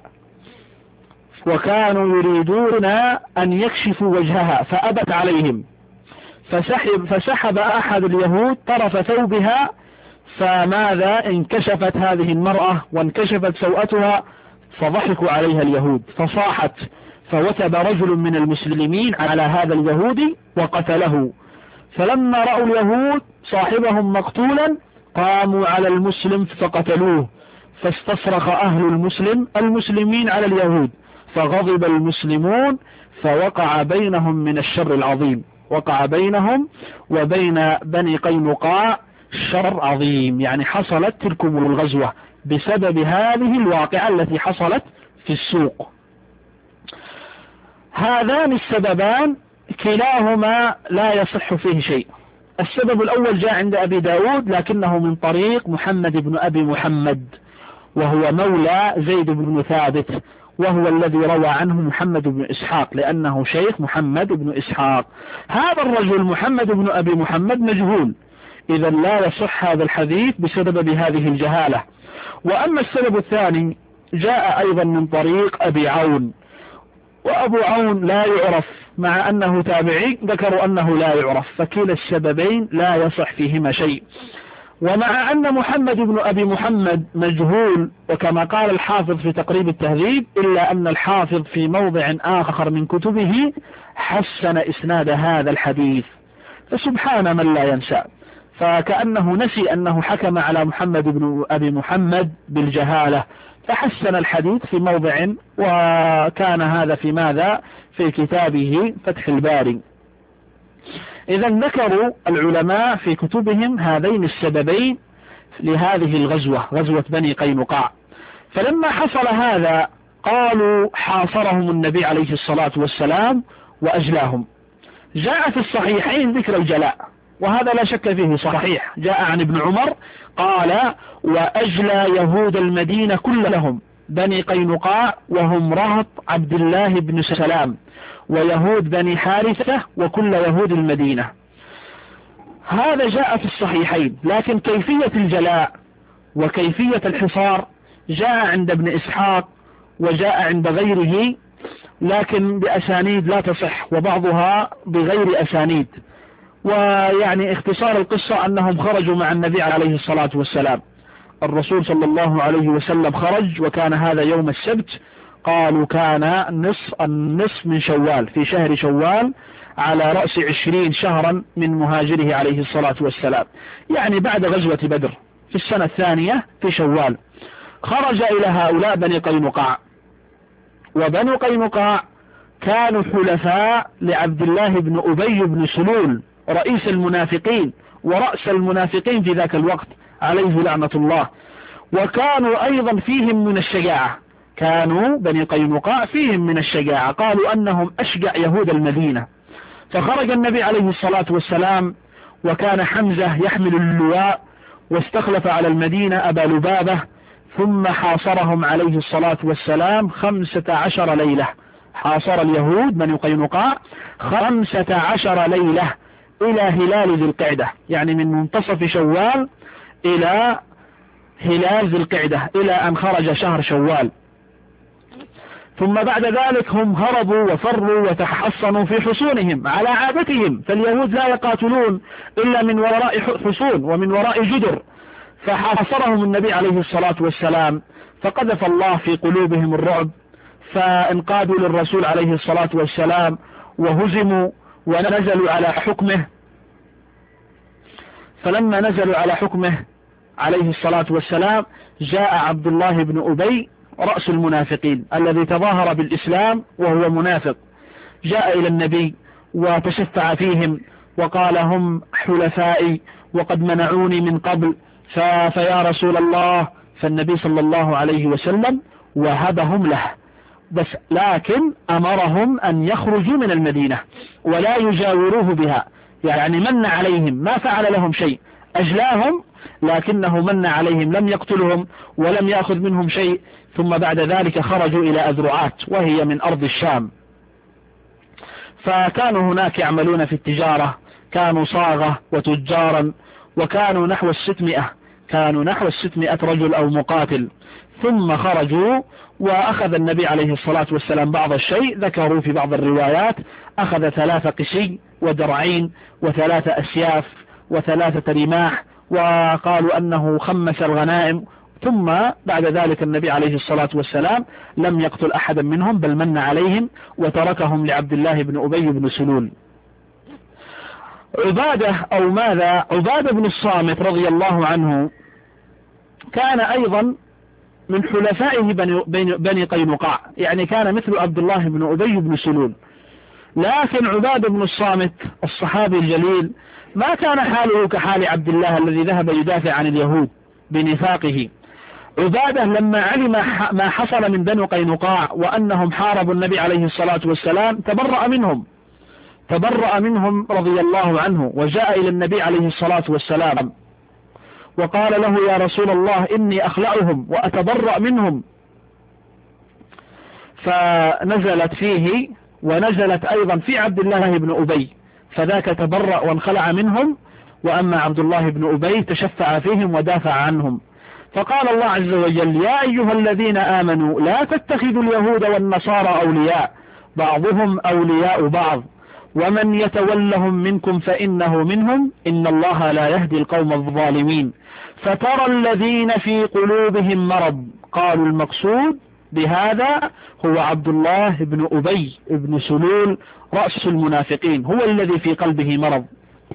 وكانوا يريدون أن يكشفوا وجهها فأبت عليهم، فسحب, فسحب أحد اليهود طرف ثوبها، فماذا؟ انكشفت هذه المرأة وانكشفت سوءتها، فضحكوا عليها اليهود فصاحت، فوثب رجل من المسلمين على هذا اليهودي وقتله. فلما رأوا اليهود صاحبهم مقتولا قاموا على المسلم فقتلوه، فاستصرخ أهل المسلم المسلمين على اليهود، فغضب المسلمون، فوقع بينهم من الشر العظيم، وقع بينهم وبين بني قينقاع شر عظيم. يعني حصلت تلكم الغزوة بسبب هذه الواقعة التي حصلت في السوق. هذان السببان كلاهما لا يصح فيه شيء. السبب الأول جاء عند أبي داود لكنه من طريق محمد بن أبي محمد، وهو مولى زيد بن ثابت، وهو الذي روى عنه محمد بن إسحاق لأنه شيخ محمد بن إسحاق. هذا الرجل محمد بن أبي محمد مجهول، إذا لا يصح هذا الحديث بسبب هذه الجهالة. وأما السبب الثاني جاء أيضا من طريق أبي عون، وأبو عون لا يعرف مع أنه تابعي، ذكروا أنه لا يعرف، فكلا السببين لا يصح فيهما شيء. ومع أن محمد بن أبي محمد مجهول، وكما قال الحافظ في تقريب التهذيب، إلا أن الحافظ في موضع آخر من كتبه حسن إسناد هذا الحديث، فسبحان من لا ينسى، فكأنه نسي أنه حكم على محمد بن أبي محمد بالجهالة، فحسن الحديث في موضع، وكان هذا في ماذا؟ في كتابه فتح الباري. إذا ذكروا العلماء في كتبهم هذين السببين لهذه الغزوة، غزوة بني قينقاع. فلما حصل هذا قالوا حاصرهم النبي عليه الصلاة والسلام وأجلاهم. جاء في الصحيحين ذكر الجلاء، وهذا لا شك فيه صحيح، جاء عن ابن عمر قال: وأجلى يهود المدينة كلهم بني قينقاع وهم رهط عبد الله بن سلام، ويهود بني حارثة، وكل يهود المدينة. هذا جاء في الصحيحين، لكن كيفية الجلاء وكيفية الحصار جاء عند ابن إسحاق وجاء عند غيره، لكن بأسانيد لا تصح، وبعضها بغير أسانيد. ويعني اختصار القصة أنهم خرجوا مع النبي عليه الصلاة والسلام، الرسول صلى الله عليه وسلم خرج، وكان هذا يوم السبت، قالوا كان نصف النصف من شوال، في شهر شوال، على رأس عشرين شهرا من مهاجره عليه الصلاة والسلام، يعني بعد غزوة بدر، في السنة الثانية في شوال. خرج إلى هؤلاء بني قينقاع، وبنو قينقاع كانوا حلفاء لعبد الله بن أبي بن سلول رئيس المنافقين ورأس المنافقين في ذاك الوقت عليه لعنة الله، وكانوا أيضا فيهم من الشجاعة، كانوا بني قينقاع فيهم من الشجاعة، قالوا أنهم أشجع يهود المدينة. فخرج النبي عليه الصلاة والسلام وكان حمزة يحمل اللواء، واستخلف على المدينة أبا لبابة، ثم حاصرهم عليه الصلاة والسلام خمسة عشر ليلة. حاصر اليهود بني قينقاع خمسة عشر ليلة إلى هلال ذي القعدة، يعني من منتصف شوال إلى هلال ذي القعدة، إلى أن خرج شهر شوال. ثم بعد ذلك هم هربوا وفروا وتحصنوا في حصونهم على عادتهم، فاليهود لا يقاتلون إلا من وراء حصون ومن وراء جدر. فحاصرهم النبي عليه الصلاة والسلام، فقذف الله في قلوبهم الرعب، فانقادوا للرسول عليه الصلاة والسلام وهزموا ونزلوا على حكمه. فلما نزلوا على حكمه عليه الصلاة والسلام جاء عبد الله بن أبي رأس المنافقين الذي تظاهر بالإسلام وهو منافق، جاء إلى النبي وتشفع فيهم وقال هم حلفائي وقد منعوني من قبل، فيا رسول الله. فالنبي صلى الله عليه وسلم وهبهم له، بس لكن أمرهم أن يخرجوا من المدينة ولا يجاوروه بها، يعني من عليهم، ما فعل لهم شيء، أجلاهم لكنه من عليهم، لم يقتلهم ولم يأخذ منهم شيء. ثم بعد ذلك خرجوا إلى أذرعات وهي من أرض الشام، فكانوا هناك يعملون في التجارة، كانوا صاغة وتجارا، وكانوا نحو الستمائة كانوا نحو الستمائة رجل أو مقاتل. ثم خرجوا وأخذ النبي عليه الصلاة والسلام بعض الشيء، ذكروا في بعض الروايات أخذ ثلاثة قسي ودرعين وثلاثة أسياف وثلاثة رماح، وقالوا أنه خمس الغنائم. ثم بعد ذلك النبي عليه الصلاة والسلام لم يقتل أحدا منهم، بل من عليهم وتركهم لعبد الله بن أبي بن سلول. عبادة أو ماذا عبادة بن الصامت رضي الله عنه كان أيضا من حلفائه بني, بني قينقاع، يعني كان مثل عبد الله بن أبي بن سلول. لكن عبادة بن الصامت الصحابي الجليل ما كان حاله كحال عبد الله الذي ذهب يدافع عن اليهود بنفاقه. عبادة لما علم ما حصل من بني قينقاع وأنهم حاربوا النبي عليه الصلاة والسلام تبرأ منهم تبرأ منهم رضي الله عنه، وجاء إلى النبي عليه الصلاة والسلام وقال له يا رسول الله إني أخلعهم وأتبرأ منهم. فنزلت فيه ونزلت أيضا في عبد الله بن أبي، فذاك تبرأ وانخلع منهم، وأما عبد الله بن أبي تشفع فيهم ودافع عنهم. فقال الله عز وجل يا أيها الذين آمنوا لا تتخذوا اليهود والنصارى أولياء بعضهم أولياء بعض ومن يتولهم منكم فإنه منهم إن الله لا يهدي القوم الظالمين. فترى الذين في قلوبهم مرض، قالوا المقصود بهذا هو عبد الله بن أبي بن سلول رأس المنافقين، هو الذي في قلبه مرض.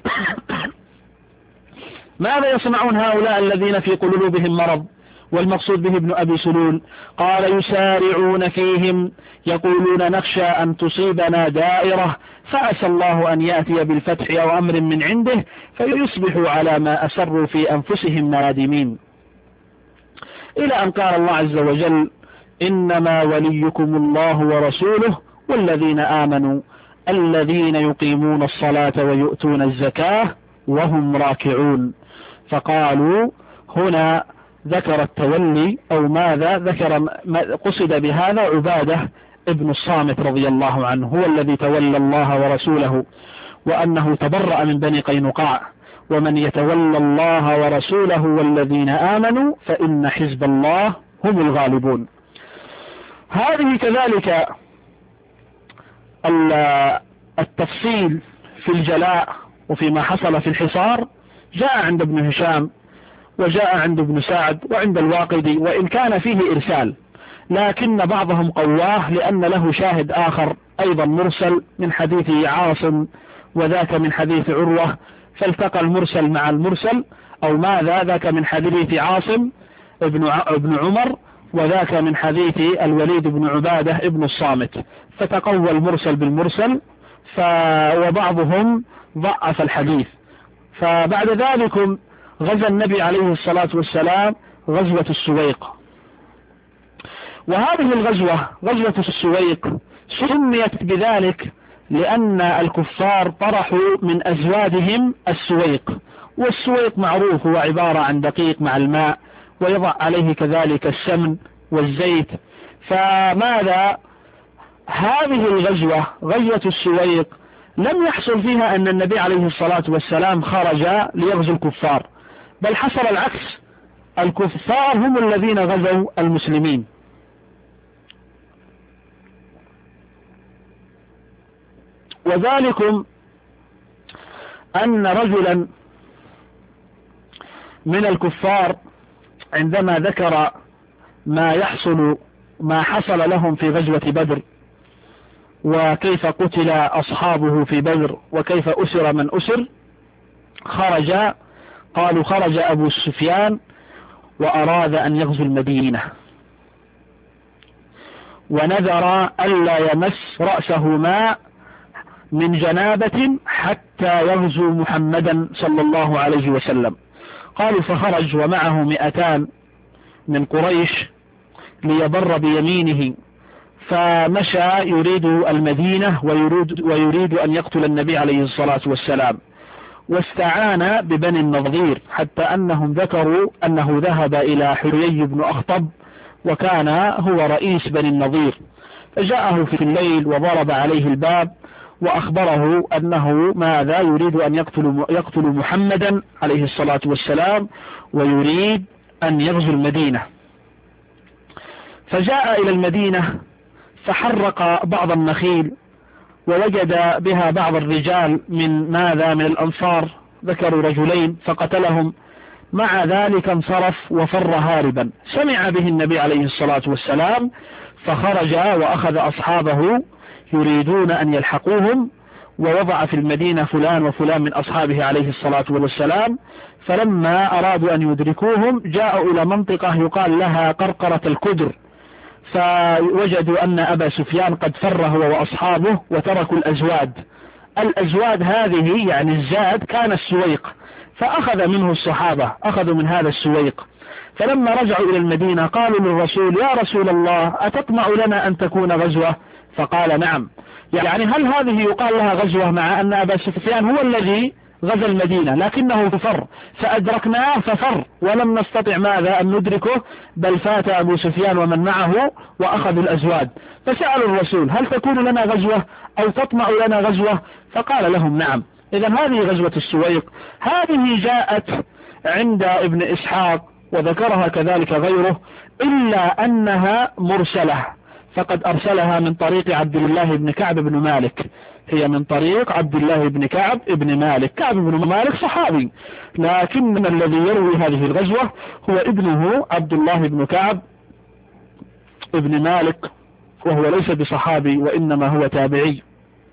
ماذا يصنعون هؤلاء الذين في قلوبهم مرض والمقصود به ابن أبي سلول؟ قال يسارعون فيهم يقولون نخشى أن تصيبنا دائرة فعسى الله أن يأتي بالفتح أو أمر من عنده فيصبحوا على ما أسروا في أنفسهم نادمين، إلى أن قال الله عز وجل إنما وليكم الله ورسوله والذين آمنوا الذين يقيمون الصلاة ويؤتون الزكاة وهم راكعون. فقالوا هنا ذكر التولي أو ماذا ذكر قصد بهذا عبادة ابن الصامت رضي الله عنه، هو الذي تولى الله ورسوله، وأنه تبرأ من بني قينقاع، ومن يتولى الله ورسوله والذين آمنوا فإن حزب الله هم الغالبون. هذه كذلك التفصيل في الجلاء وفيما حصل في الحصار جاء عند ابن هشام وجاء عند ابن سعد وعند الواقدي، وإن كان فيه إرسال لكن بعضهم قواه لأن له شاهد آخر أيضا مرسل من حديث عاصم وذاك من حديث عروة، فالتقى المرسل مع المرسل أو ماذا؟ ذاك من حديث عاصم ابن عمر، وذاك من حديث الوليد بن عبادة ابن الصامت، فتقوى المرسل بالمرسل، وبعضهم ضعف الحديث. فبعد ذلك غزا النبي عليه الصلاة والسلام غزوة السويق، وهذه الغزوة غزوة السويق سميت بذلك لأن الكفار طرحوا من أزوادهم السويق، والسويق معروف هو عبارة عن دقيق مع الماء، ويضع عليه كذلك السمن والزيت. فماذا هذه الغزوة غزوة السويق لم يحصل فيها أن النبي عليه الصلاة والسلام خرج ليغزو الكفار، بل حصل العكس، الكفار هم الذين غزوا المسلمين. وذلكم أن رجلا من الكفار عندما ذكر ما يحصل ما حصل لهم في غزوة بدر، وكيف قتل أصحابه في بدر، وكيف أسر من أسر، خرج قالوا خرج أبو سفيان وأراد أن يغزو المدينة، ونذر ألا يمس رأسه ماء من جنابة حتى يغزو محمدا صلى الله عليه وسلم. قالوا فخرج ومعه مئتان من قريش ليبر بيمينه، فمشى يريد المدينة ويريد, ويريد أن يقتل النبي عليه الصلاة والسلام، واستعان ببني النضير، حتى أنهم ذكروا أنه ذهب إلى حيي بن أخطب، وكان هو رئيس بني النضير، فجاءه في الليل وضرب عليه الباب وأخبره أنه ماذا يريد أن يقتل, يقتل محمدا عليه الصلاة والسلام، ويريد أن يغزو المدينة. فجاء إلى المدينة فحرق بعض النخيل، ووجد بها بعض الرجال من ماذا من الأنصار، ذكروا رجلين فقتلهم. مع ذلك انصرف وفر هاربا. سمع به النبي عليه الصلاة والسلام، فخرج وأخذ أصحابه يريدون أن يلحقوهم، ووضع في المدينة فلان وفلان من أصحابه عليه الصلاة والسلام. فلما أرادوا أن يدركوهم جاءوا إلى منطقة يقال لها قرقرة الكدر، فوجدوا أن أبا سفيان قد فر هو وأصحابه وتركوا الأزواد. الأزواد هذه يعني الزاد كان السويق، فأخذ منه الصحابة، أخذوا من هذا السويق. فلما رجعوا إلى المدينة قالوا للرسول: يا رسول الله، أتطمع لنا أن تكون غزوة؟ فقال: نعم. يعني هل هذه يقال لها غزوة مع أن أبا سفيان هو الذي غزا المدينة، لكنه فر، فأدركناه ففر ولم نستطع ماذا أن ندركه، بل فات أبو سفيان ومن معه وأخذوا الأزواد. فسألوا الرسول: هل تكون لنا غزوة أو تطمع لنا غزوة؟ فقال لهم: نعم. إذن هذه غزوة السويق، هذه جاءت عند ابن إسحاق وذكرها كذلك غيره، إلا أنها مرسلة، فقد أرسلها من طريق عبد الله بن كعب بن مالك، هي من طريق عبد الله بن كعب بن مالك. كعب بن مالك صحابي، لكن الذي يروي هذه الغزوة هو ابنه عبد الله بن كعب بن مالك، وهو ليس بصحابي وإنما هو تابعي.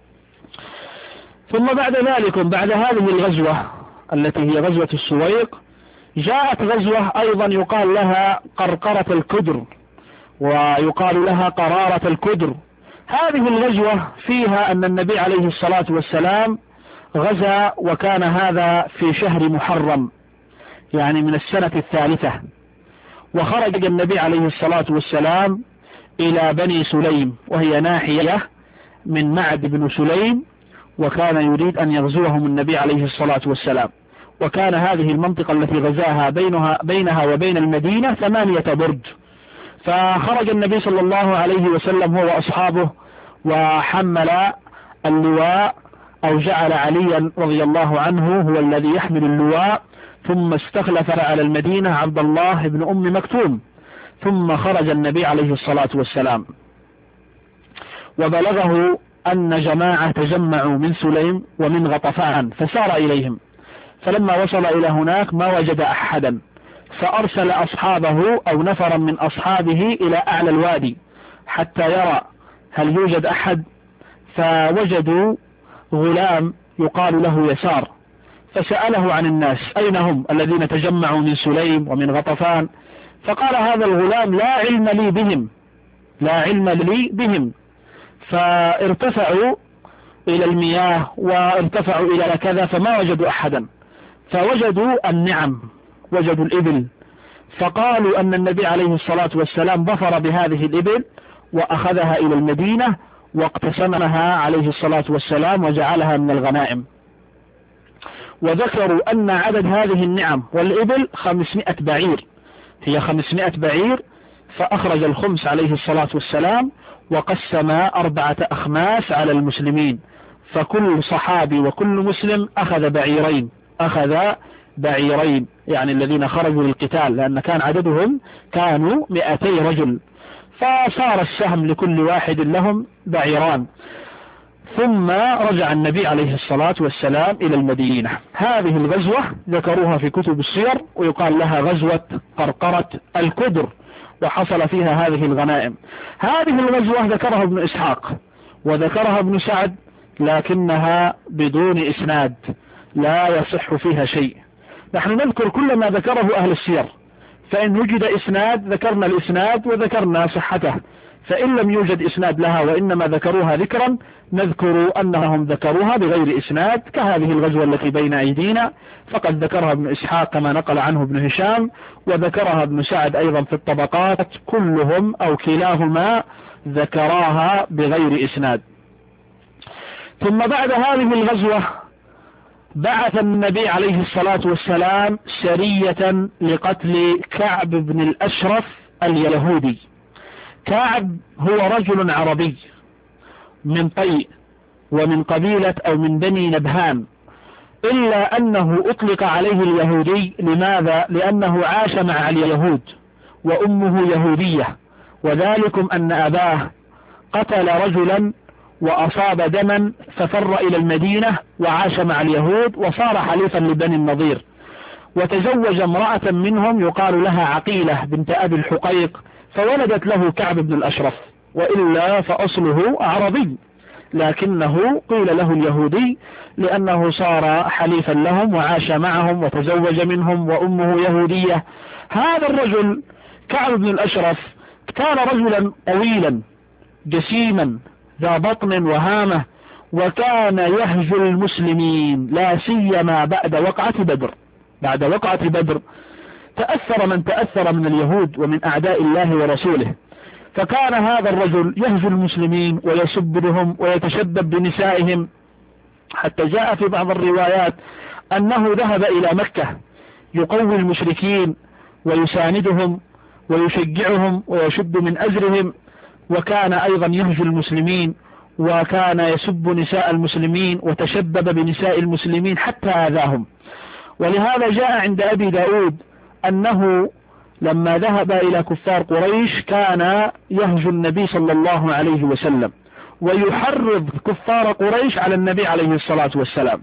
ثم بعد ذلك بعد هذه الغزوة التي هي غزوة السويق، جاءت غزوة أيضا يقال لها قرقرة الكدر، ويقال لها قرارة الكدر. هذه الغزوة فيها أن النبي عليه الصلاة والسلام غزا، وكان هذا في شهر محرم، يعني من السنة الثالثة. وخرج النبي عليه الصلاة والسلام إلى بني سليم، وهي ناحية من معد بن سليم، وكان يريد أن يغزوهم النبي عليه الصلاة والسلام. وكان هذه المنطقة التي غزاها بينها, بينها وبين المدينة ثمانية برد. فخرج النبي صلى الله عليه وسلم هو وأصحابه، وحمل اللواء، أو جعل عليا رضي الله عنه هو الذي يحمل اللواء، ثم استخلف على المدينة عبد الله بن أم مكتوم. ثم خرج النبي عليه الصلاة والسلام، وبلغه أن جماعة تجمعوا من سليم ومن غطفان، فسار إليهم. فلما وصل إلى هناك ما وجد أحدا، فأرسل أصحابه أو نفرا من أصحابه إلى أعلى الوادي حتى يرى هل يوجد أحد، فوجدوا غلام يقال له يسار، فسأله عن الناس أين هم الذين تجمعوا من سليم ومن غطفان، فقال هذا الغلام لا علم لي بهم لا علم لي بهم فارتفعوا إلى المياه وارتفعوا إلى كذا فما وجدوا أحدا، فوجدوا النعم، وجدوا الإبل، فقالوا أن النبي عليه الصلاة والسلام ظفر بهذه الإبل وأخذها إلى المدينة واقتسمها عليه الصلاة والسلام وجعلها من الغنائم. وذكروا أن عدد هذه النعم والإبل خمسمائة بعير، هي خمسمائة بعير، فأخرج الخمس عليه الصلاة والسلام وقسم أربعة أخماس على المسلمين، فكل صحابي وكل مسلم أخذ بعيرين أخذ بعيرين يعني الذين خرجوا للقتال، لأن كان عددهم كانوا مئتي رجل، فصار السهم لكل واحد لهم بعيران. ثم رجع النبي عليه الصلاة والسلام إلى المدينة. هذه الغزوة ذكروها في كتب السير ويقال لها غزوة قرقرة الكدر، وحصل فيها هذه الغنائم. هذه الغزوة ذكرها ابن إسحاق وذكرها ابن سعد، لكنها بدون إسناد لا يصح فيها شيء. نحن نذكر كل ما ذكره أهل السير، فإن وجد إسناد ذكرنا الإسناد وذكرنا صحته، فإن لم يوجد إسناد لها وإنما ذكروها ذكرا نذكر أنهم ذكروها بغير إسناد، كهذه الغزوة التي بين أيدينا فقد ذكرها ابن إسحاق كما نقل عنه ابن هشام، وذكرها ابن سعد أيضا في الطبقات، كلهم أو كلاهما ذكراها بغير إسناد. ثم بعد هذه الغزوة بعث النبي عليه الصلاة والسلام سرية لقتل كعب بن الأشرف اليهودي. كعب هو رجل عربي من طيء ومن قبيلة أو من بني نبهان، إلا أنه أطلق عليه اليهودي. لماذا؟ لأنه عاش مع اليهود وأمه يهودية، وذلكم أن أباه قتل رجلا وأصاب دما ففر إلى المدينة وعاش مع اليهود وصار حليفا لبني النضير، وتزوج امرأة منهم يقال لها عقيلة بنت أبي الحقيق، فولدت له كعب بن الأشرف، وإلا فأصله عربي لكنه قيل له اليهودي لأنه صار حليفا لهم وعاش معهم وتزوج منهم وأمه يهودية. هذا الرجل كعب بن الأشرف كان رجلا طويلا جسيما ذا بطن وهامة، وكان يهجو المسلمين لا سيما بعد وقعة بدر. بعد وقعة بدر تأثر من تأثر من اليهود ومن أعداء الله ورسوله، فكان هذا الرجل يهجو المسلمين ويسبهم ويتشدد بنسائهم، حتى جاء في بعض الروايات أنه ذهب إلى مكة يقوي المشركين ويساندهم ويشجعهم ويشد من أزرهم، وكان أيضا يهجو المسلمين وكان يسب نساء المسلمين وتشبب بنساء المسلمين حتى آذاهم. ولهذا جاء عند أبي داود أنه لما ذهب إلى كفار قريش كان يهجو النبي صلى الله عليه وسلم ويحرض كفار قريش على النبي عليه الصلاة والسلام،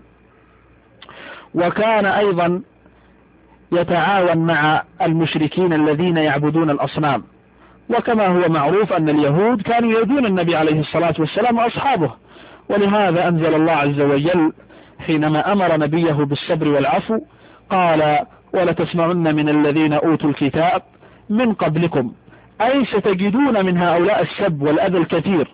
وكان أيضا يتعاون مع المشركين الذين يعبدون الأصنام. وكما هو معروف أن اليهود كانوا يؤذون النبي عليه الصلاة والسلام وأصحابه، ولهذا أنزل الله عز وجل حينما أمر نبيه بالصبر والعفو قال ولتسمعن من الذين أوتوا الكتاب من قبلكم، أي ستجدون من هؤلاء السب والأذى الكثير.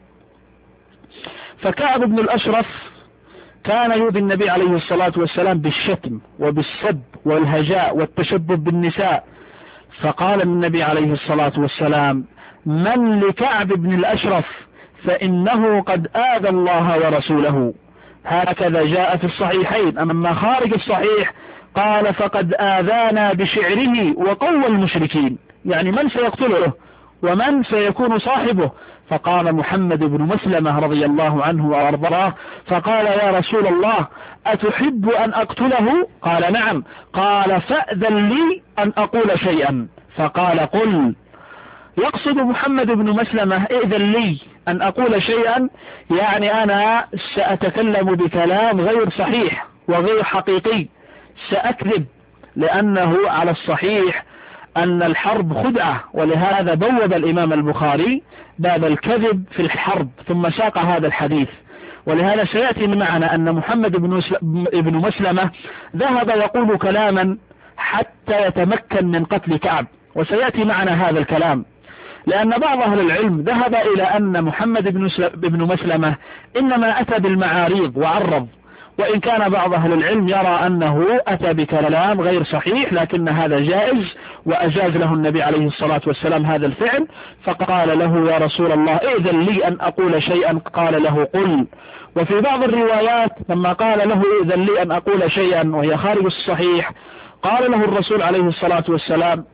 فكعب بن الأشرف كان يؤذي النبي عليه الصلاة والسلام بالشتم وبالسب والهجاء والتشبب بالنساء، فقال النبي عليه الصلاة والسلام من لكعب بن الأشرف فإنه قد آذى الله ورسوله. هكذا جاء في الصحيحين. أما خارج الصحيح قال فقد آذانا بشعره وقوى المشركين، يعني من سيقتله ومن سيكون صاحبه. فقال محمد بن مسلمة رضي الله عنه وأرضاه فقال يا رسول الله أتحب أن أقتله؟ قال نعم. قال فأذن لي أن أقول شيئا، فقال قل. يقصد محمد بن مسلمة إذن لي أن أقول شيئا، يعني أنا سأتكلم بكلام غير صحيح وغير حقيقي، سأكذب، لأنه على الصحيح أن الحرب خدعة، ولهذا بوب الإمام البخاري باب الكذب في الحرب ثم ساق هذا الحديث. ولهذا سيأتي معنا أن محمد بن مسلمة ذهب يقول كلاما حتى يتمكن من قتل كعب، وسيأتي معنا هذا الكلام، لأن بعض أهل العلم ذهب إلى أن محمد بن مسلمة إنما أتى بالمعاريض وعرض، وإن كان بعض أهل العلم يرى أنه أتى بكلام غير صحيح، لكن هذا جائز، وأجاز له النبي عليه الصلاة والسلام هذا الفعل، فقال له يا رسول الله إذن لي أن أقول شيئا، قال له قل. وفي بعض الروايات لما قال له إذن لي أن أقول شيئا وهي خارج الصحيح، قال له الرسول عليه الصلاة والسلام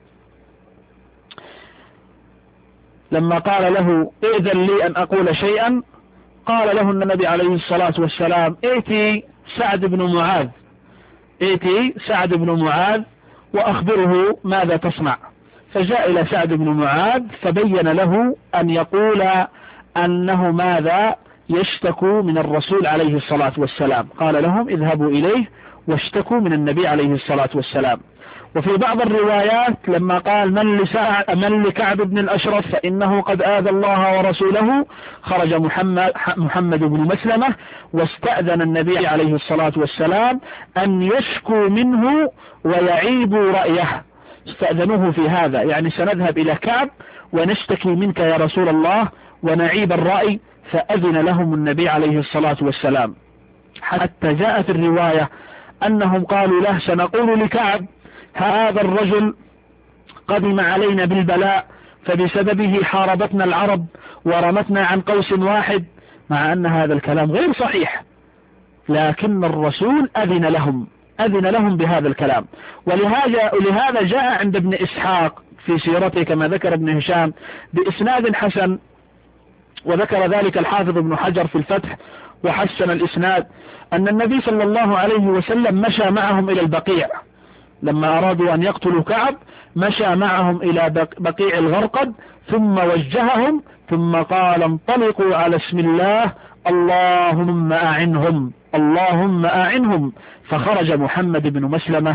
لما قال له إذن لي أن أقول شيئا، قال له النبي عليه الصلاة والسلام ائتي سعد بن معاذ ائتي سعد بن معاذ وأخبره ماذا تصنع. فجاء إلى سعد بن معاذ فبين له أن يقول أنه ماذا يشتكوا من الرسول عليه الصلاة والسلام. قال لهم اذهبوا إليه واشتكوا من النبي عليه الصلاة والسلام. وفي بعض الروايات لما قال من, من لكعب بن الأشرف فإنه قد آذى الله ورسوله، خرج محمد, محمد بن مسلمة واستأذن النبي عليه الصلاة والسلام أن يشكوا منه ويعيبوا رأيه. استأذنوه في هذا، يعني سنذهب إلى كعب ونشتكي منك يا رسول الله ونعيب الرأي، فأذن لهم النبي عليه الصلاة والسلام. حتى جاء في الرواية أنهم قالوا له سنقول لكعب هذا الرجل قدم علينا بالبلاء فبسببه حاربتنا العرب ورمتنا عن قوس واحد، مع أن هذا الكلام غير صحيح، لكن الرسول أذن لهم أذن لهم بهذا الكلام. ولهذا ولهذا جاء عند ابن إسحاق في سيرته كما ذكر ابن هشام بإسناد حسن، وذكر ذلك الحافظ ابن حجر في الفتح وحسن الإسناد، أن النبي صلى الله عليه وسلم مشى معهم إلى البقيع لما أرادوا أن يقتلوا كعب، مشى معهم إلى بقيع الغرقد ثم وجههم ثم قال انطلقوا على اسم الله اللهم أعنهم اللهم أعنهم. فخرج محمد بن مسلمة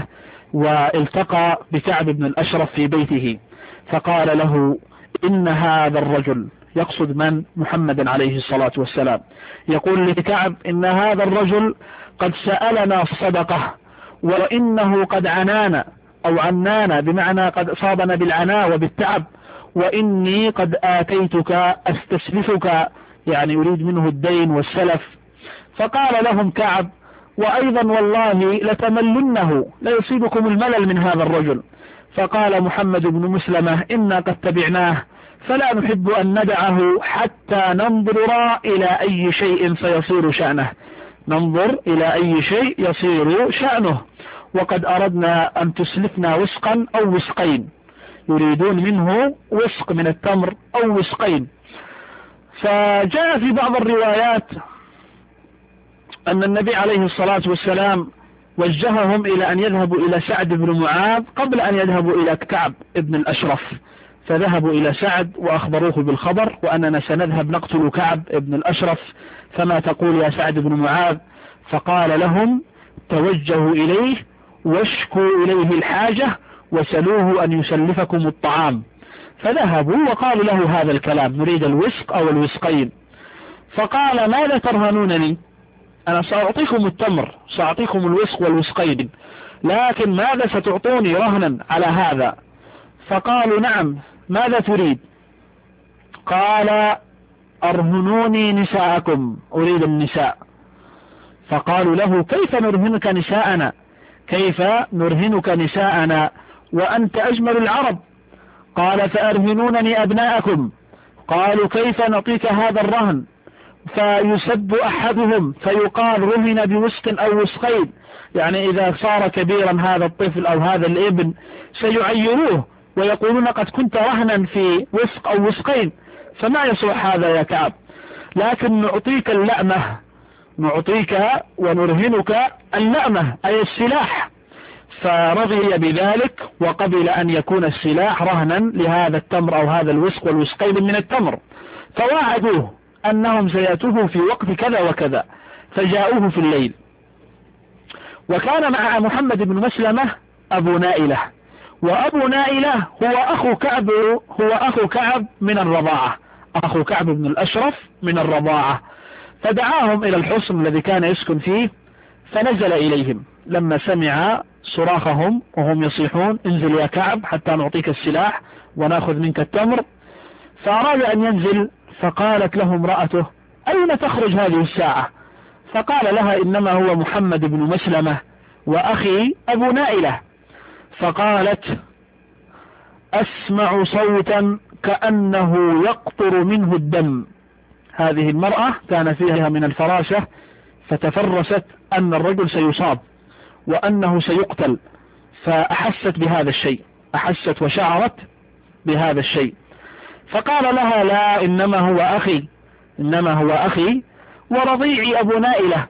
والتقى بكعب بن الأشرف في بيته، فقال له إن هذا الرجل، يقصد من؟ محمد عليه الصلاة والسلام، يقول لكعب إن هذا الرجل قد سألنا صدقه وإنه قد عنانا أو عنانا بمعنى قد أصابنا بالعناء وبالتعب، وإني قد آتيتك أستسلفك، يعني يريد منه الدين والسلف. فقال لهم كعب وأيضا والله لتملنه، لا يصيبكم الملل من هذا الرجل. فقال محمد بن مسلمة إنا قد تبعناه فلا نحب أن ندعه حتى ننظر إلى أي شيء سيصير شأنه ننظر إلى أي شيء يصير شأنه وقد أردنا أن تسلفنا وسقا أو وسقين، يريدون منه وسق من التمر أو وسقين. فجاء في بعض الروايات أن النبي عليه الصلاة والسلام وجههم إلى أن يذهبوا إلى سعد بن معاذ قبل أن يذهبوا إلى كعب ابن الأشرف، فذهبوا إلى سعد وأخبروه بالخبر وأننا سنذهب نقتل كعب ابن الأشرف، فما تقول يا سعد بن معاذ؟ فقال لهم توجهوا إليه واشكوا إليه الحاجة وسلوه أن يسلفكم الطعام. فذهبوا وقالوا له هذا الكلام نريد الوسق أو الوسقين. فقال ماذا ترهنونني؟ أنا سأعطيكم التمر، سأعطيكم الوسق والوسقين، لكن ماذا ستعطوني رهنا على هذا؟ فقالوا نعم ماذا تريد؟ قال أرهنوني نساءكم، أريد النساء. فقالوا له كيف نرهنك نساءنا كيف نرهنك نساءنا وأنت أجمل العرب؟ قال فأرهنونني أبناءكم. قالوا كيف نعطيك هذا الرهن؟ فيسب أحدهم فيقال رهن بوسق أو وسقين، يعني إذا صار كبيرا هذا الطفل أو هذا الابن سيعيروه ويقولون قد كنت رهنا في وسق أو وسقين، فما يصلح هذا يا كعب، لكن نعطيك اللأمة نعطيك ونرهنك اللأمة أي السلاح. فرضي بذلك وقبل أن يكون السلاح رهنا لهذا التمر أو هذا الوسق والوسقين من التمر. فواعدوه أنهم سيأتوه في وقت كذا وكذا، فجاءوه في الليل. وكان مع محمد بن مسلمة أبو نائلة، وأبو نائلة هو أخو كعب هو أخو كعب من الرضاعة أخو كعب بن الأشرف من الرضاعة. فدعاهم إلى الحصن الذي كان يسكن فيه، فنزل إليهم لما سمع صراخهم وهم يصيحون: انزل يا كعب حتى نعطيك السلاح ونأخذ منك التمر. فأراد أن ينزل، فقالت له امرأته: أين تخرج هذه الساعة؟ فقال لها: إنما هو محمد بن مسلمة وأخي أبو نائلة. فقالت: أسمع صوتا كأنه يقطر منه الدم. هذه المرأة كان فيها من الفراسة، فتفرست أن الرجل سيصاب وأنه سيقتل، فأحست بهذا الشيء، أحست وشعرت بهذا الشيء. فقال لها: لا، إنما هو أخي، إنما هو أخي ورضيعي أبو نائلة،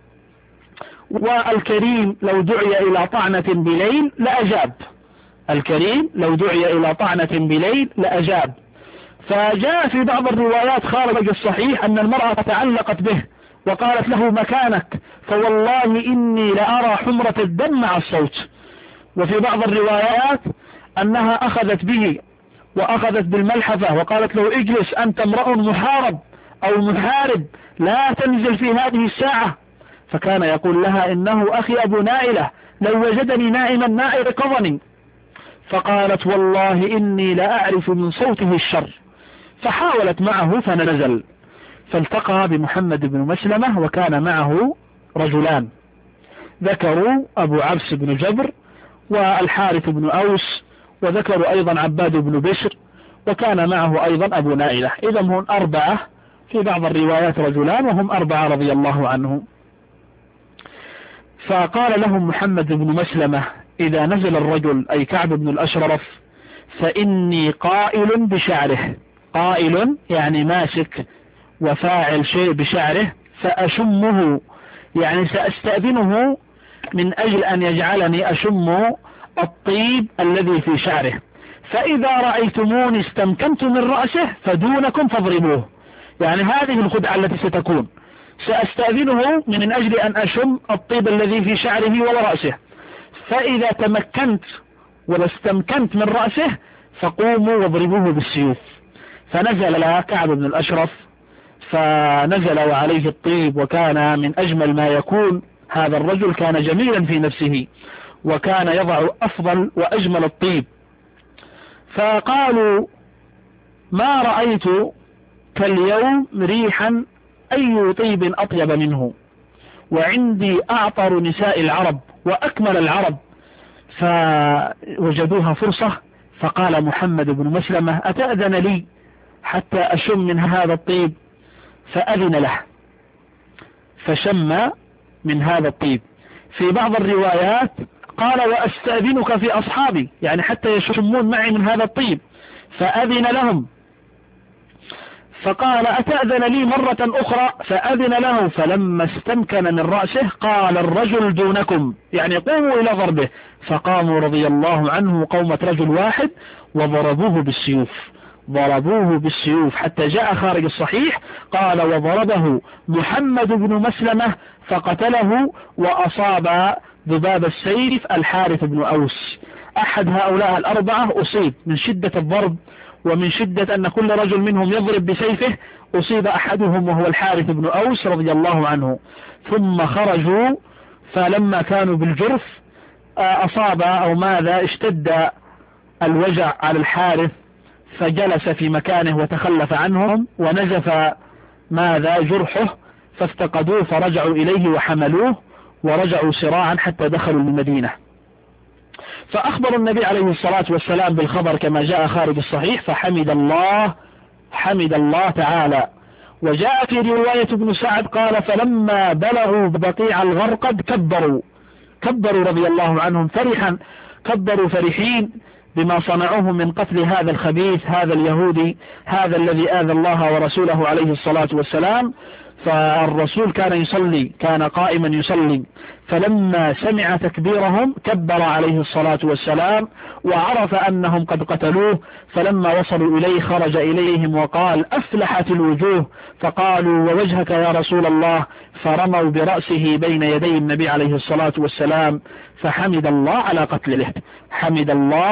والكريم لو دعي إلى طعنة بليل لأجاب، الكريم لو دعي إلى طعنة بليل لأجاب. فجاء في بعض الروايات خارج الصحيح أن المرأة تعلقت به وقالت له: مكانك، فوالله إني لأرى حمرة الدم مع الصوت. وفي بعض الروايات أنها أخذت به وأخذت بالملحفة وقالت له: اجلس، أنت امرأ محارب أو محارب، لا تنزل في هذه الساعة. فكان يقول لها: إنه أخي أبو نائلة، لو وجدني نائما ما أيقظني. فقالت: والله إني لأعرف من صوته الشر. فحاولت معه فنزل، فالتقى بمحمد بن مسلمة وكان معه رجلان ذكروا أبو عبس بن جبر والحارث بن أوس، وذكروا أيضا عباد بن بشر، وكان معه أيضا أبو نائلة. إذا هم أربعة، في بعض الروايات رجلان، وهم أربعة رضي الله عنهم. فقال لهم محمد بن مسلمة: إذا نزل الرجل أي كعب بن الأشرف فإني قائل بشعره، قائل يعني ماسك وفاعل شيء بشعره، فأشمه يعني سأستأذنه من أجل أن يجعلني أشم الطيب الذي في شعره، فإذا رأيتموني استمكنت من رأسه فدونكم فاضربوه. يعني هذه الخدعة التي ستكون، سأستأذنه من أجل أن أشم الطيب الذي في شعره ورأسه، فإذا تمكنت واستمكنت من رأسه فقوموا واضربوه بالسيوف. فنزل كعب بن الأشرف، فنزل وعليه الطيب، وكان من أجمل ما يكون. هذا الرجل كان جميلا في نفسه، وكان يضع أفضل وأجمل الطيب. فقالوا: ما رأيت كاليوم ريحا أي طيب أطيب منه، وعندي أعطر نساء العرب وأكمل العرب. فوجدوها فرصة، فقال محمد بن مسلمة: أتأذن لي حتى أشم من هذا الطيب؟ فأذن له، فشم من هذا الطيب. في بعض الروايات قال: وأستأذنك في أصحابي، يعني حتى يشمون معي من هذا الطيب، فأذن لهم. فقال: أتأذن لي مرة أخرى؟ فأذن له. فلما استمكن من رأسه قال: الرجل دونكم، يعني قوموا إلى ضربه. فقاموا رضي الله عنه قومة رجل واحد وضربوه بالسيوف، ضربوه بالسيوف حتى جاء خارج الصحيح قال: وضربه محمد بن مسلمة فقتله، وأصاب ذباب السيف الحارث بن أوس. أحد هؤلاء الأربعة أصيب من شدة الضرب، ومن شدة أن كل رجل منهم يضرب بسيفه، أصيب أحدهم وهو الحارث بن أوس رضي الله عنه. ثم خرجوا، فلما كانوا بالجرف أصاب أو ماذا اشتد الوجع على الحارث، فجلس في مكانه وتخلف عنهم، ونزف ماذا جرحه، فافتقدوه فرجعوا إليه وحملوه ورجعوا سراعا حتى دخلوا المدينة. فأخبر النبي عليه الصلاة والسلام بالخبر كما جاء خارج الصحيح، فحمد الله حمد الله تعالى. وجاء في رواية ابن سعد قال: فلما بلغوا بقيع الغرقد كبروا كبروا رضي الله عنهم فرحا، كبروا فرحين بما صنعوه من قتل هذا الخبيث، هذا اليهودي، هذا الذي آذى الله ورسوله عليه الصلاة والسلام. فالرسول كان يصلي، كان قائما يصلي، فلما سمع تكبيرهم كبر عليه الصلاة والسلام، وعرف أنهم قد قتلوه. فلما وصلوا إليه خرج إليهم وقال: أفلحت الوجوه. فقالوا: ووجهك يا رسول الله؟ فرموا برأسه بين يدي النبي عليه الصلاة والسلام، فحمد الله على قتله، حمد الله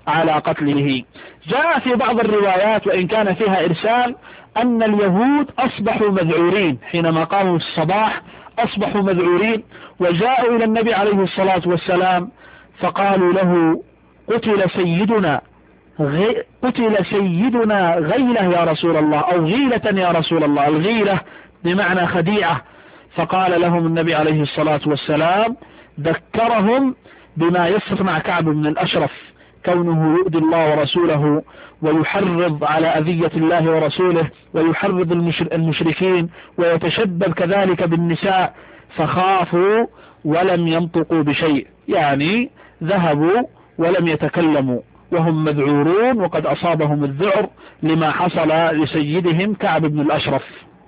على قتله. جاء في بعض الروايات وإن كان فيها إرسال أن اليهود أصبحوا مذعورين، حينما قاموا في الصباح أصبحوا مذعورين، وجاءوا إلى النبي عليه الصلاة والسلام فقالوا له قتل سيدنا غي... قتل سيدنا غيلة يا رسول الله، أو غيلة يا رسول الله. الغيلة بمعنى خديعة. فقال لهم النبي عليه الصلاة والسلام، ذكرهم بما يصنع كعب بن الأشرف، كونه يؤذي الله ورسوله ويحرض على أذية الله ورسوله ويحرض المشركين ويتشبب كذلك بالنساء، فخافوا ولم ينطقوا بشيء، يعني ذهبوا ولم يتكلموا وهم مذعورون وقد أصابهم الذعر لما حصل لسيدهم كعب بن الأشرف.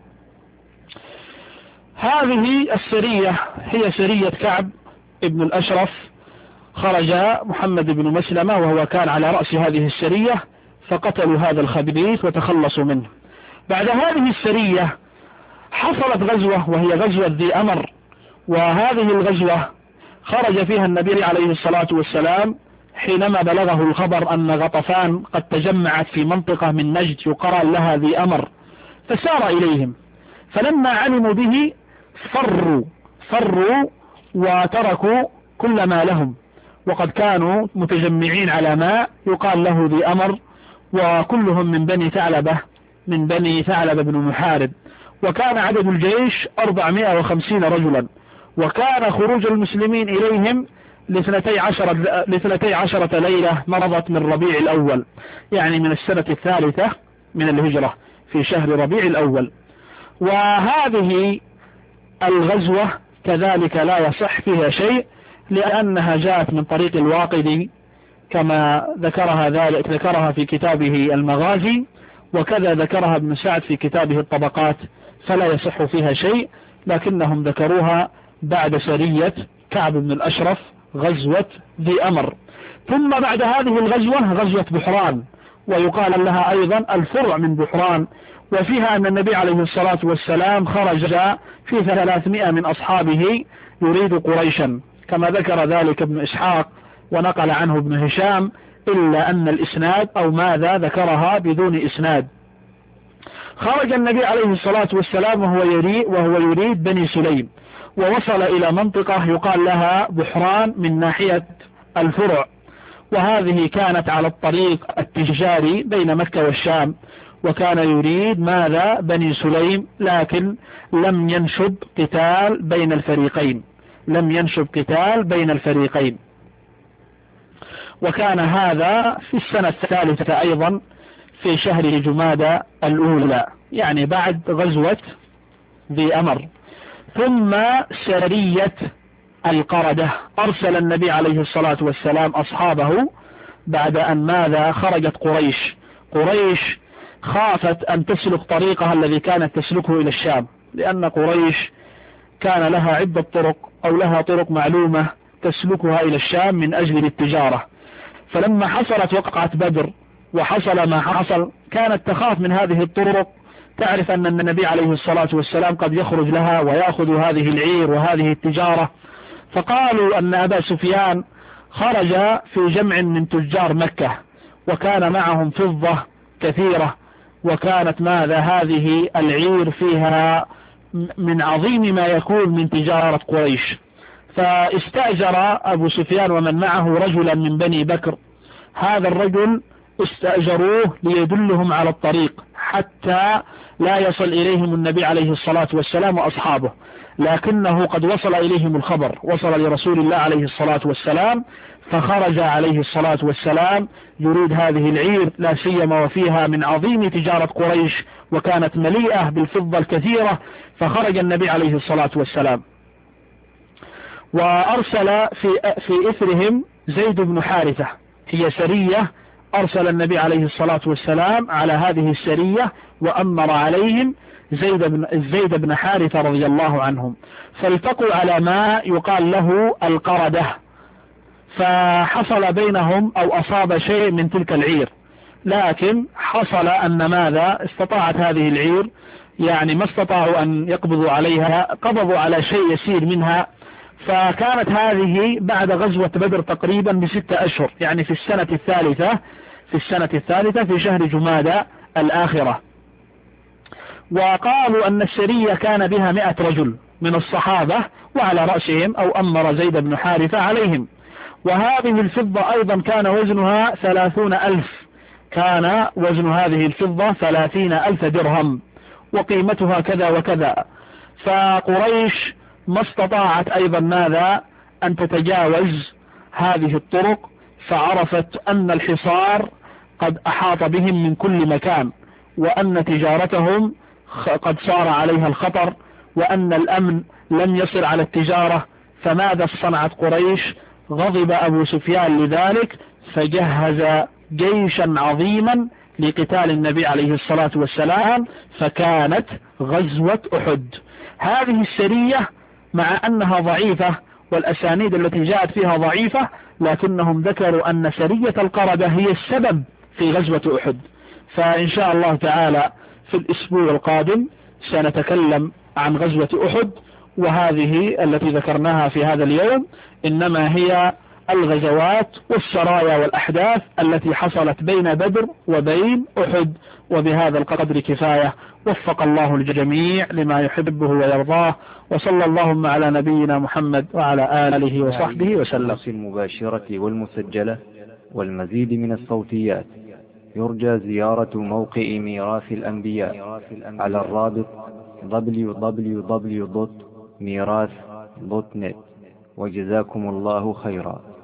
هذه السرية هي سرية كعب بن الأشرف. خرج محمد بن مسلمة وهو كان على رأس هذه السرية، فقتلوا هذا الخبيث وتخلصوا منه. بعد هذه السرية حصلت غزوة وهي غزوة ذي أمر، وهذه الغزوة خرج فيها النبي عليه الصلاة والسلام حينما بلغه الخبر أن غطفان قد تجمعت في منطقة من نجد يقال لها ذي أمر، فسار إليهم، فلما علموا به فروا فروا وتركوا كل ما لهم، وقد كانوا متجمعين على ماء يقال له ذي أمر، وكلهم من بني ثعلبة من بني ثعلبة بن محارب، وكان عدد الجيش أربعمائة وخمسين رجلا، وكان خروج المسلمين إليهم لاثنتي عشرة, لاثنتي عشرة ليلة مرضت من ربيع الأول، يعني من السنة الثالثة من الهجرة في شهر ربيع الأول. وهذه الغزوة كذلك لا يصح فيها شيء، لأنها جاءت من طريق الواقدي كما ذكرها ذلك ذكرها في كتابه المغازي، وكذا ذكرها ابن سعد في كتابه الطبقات، فلا يصح فيها شيء، لكنهم ذكروها بعد سرية كعب بن الأشرف غزوة ذي أمر. ثم بعد هذه الغزوة غزوة بحران، ويقال لها أيضا الفرع من بحران، وفيها أن النبي عليه الصلاة والسلام خرج في ثلاثمائة من أصحابه يريد قريشا، كما ذكر ذلك ابن إسحاق ونقل عنه ابن هشام، إلا أن الإسناد أو ماذا ذكرها بدون إسناد. خرج النبي عليه الصلاة والسلام وهو يريد, وهو يريد بني سليم، ووصل إلى منطقة يقال لها بحران من ناحية الفرع، وهذه كانت على الطريق التجاري بين مكة والشام، وكان يريد ماذا بني سليم، لكن لم ينشب قتال بين الفريقين لم ينشب قتال بين الفريقين وكان هذا في السنة الثالثة أيضا في شهر جمادى الأولى، يعني بعد غزوة ذي أمر. ثم سرية القردة، أرسل النبي عليه الصلاة والسلام أصحابه بعد أن ماذا خرجت قريش قريش خافت أن تسلك طريقها الذي كانت تسلكه إلى الشام، لأن قريش كان لها عدة طرق أو لها طرق معلومة تسلكها إلى الشام من أجل التجارة. فلما حصلت وقعة بدر وحصل ما حصل كانت تخاف من هذه الطرق، تعرف أن النبي عليه الصلاة والسلام قد يخرج لها ويأخذ هذه العير وهذه التجارة. فقالوا أن أبا سفيان خرج في جمع من تجار مكة، وكان معهم فضة كثيرة، وكانت ماذا هذه العير فيها من عظيم ما يكون من تجارة قريش. فاستأجر أبو سفيان ومن معه رجلا من بني بكر، هذا الرجل استأجروه ليدلهم على الطريق حتى لا يصل إليهم النبي عليه الصلاة والسلام وأصحابه، لكنه قد وصل إليهم الخبر، وصل لرسول الله عليه الصلاة والسلام، فخرج عليه الصلاة والسلام يريد هذه العير، لا سيما وفيها من عظيم تجارة قريش وكانت مليئة بالفضة الكثيرة. فخرج النبي عليه الصلاة والسلام وأرسل في, في إثرهم زيد بن حارثة، هي سرية أرسل النبي عليه الصلاة والسلام على هذه السرية وأمر عليهم زيد بن, زيد بن حارثة رضي الله عنهم، فالتقوا على ما يقال له القردة، فحصل بينهم أو أصاب شيء من تلك العير، لكن حصل أن ماذا استطاعت هذه العير، يعني ما استطاعوا أن يقبضوا عليها، قبضوا على شيء يسير منها، فكانت هذه بعد غزوة بدر تقريبا بستة أشهر، يعني في السنة الثالثة في السنة الثالثة في شهر جمادى الآخرة. وقالوا أن السرية كان بها مئة رجل من الصحابة، وعلى رأسهم أو أمر زيد بن حارثة عليهم. وهذه الفضة أيضا كان وزنها ثلاثون ألف، كان وزن هذه الفضة ثلاثين ألف درهم، وقيمتها كذا وكذا. فقريش ما استطاعت أيضا ماذا أن تتجاوز هذه الطرق، فعرفت أن الحصار قد أحاط بهم من كل مكان، وأن تجارتهم قد صار عليها الخطر، وأن الأمن لم يصل على التجارة. فماذا صنعت قريش؟ غضب أبو سفيان لذلك، فجهز جيشا عظيما لقتال النبي عليه الصلاة والسلام، فكانت غزوة أحد. هذه السرية مع أنها ضعيفة والأسانيد التي جاءت فيها ضعيفة، لكنهم ذكروا أن سرية القردة هي السبب في غزوة أحد. فإن شاء الله تعالى في الأسبوع القادم سنتكلم عن غزوة أحد، وهذه التي ذكرناها في هذا اليوم إنما هي الغزوات والسرايا والأحداث التي حصلت بين بدر وبين أحد. وبهذا القدر كفاية، وفق الله الجميع لما يحبه ويرضاه، وصلى اللهم على نبينا محمد وعلى آله وصحبه وسلم. المباشرة والمسجلة والمزيد من الصوتيات يرجى زيارة موقع ميراث الأنبياء على الرابط دبليو دبليو دبليو دوت ميراث دوت نت. وجزاكم الله خيرا.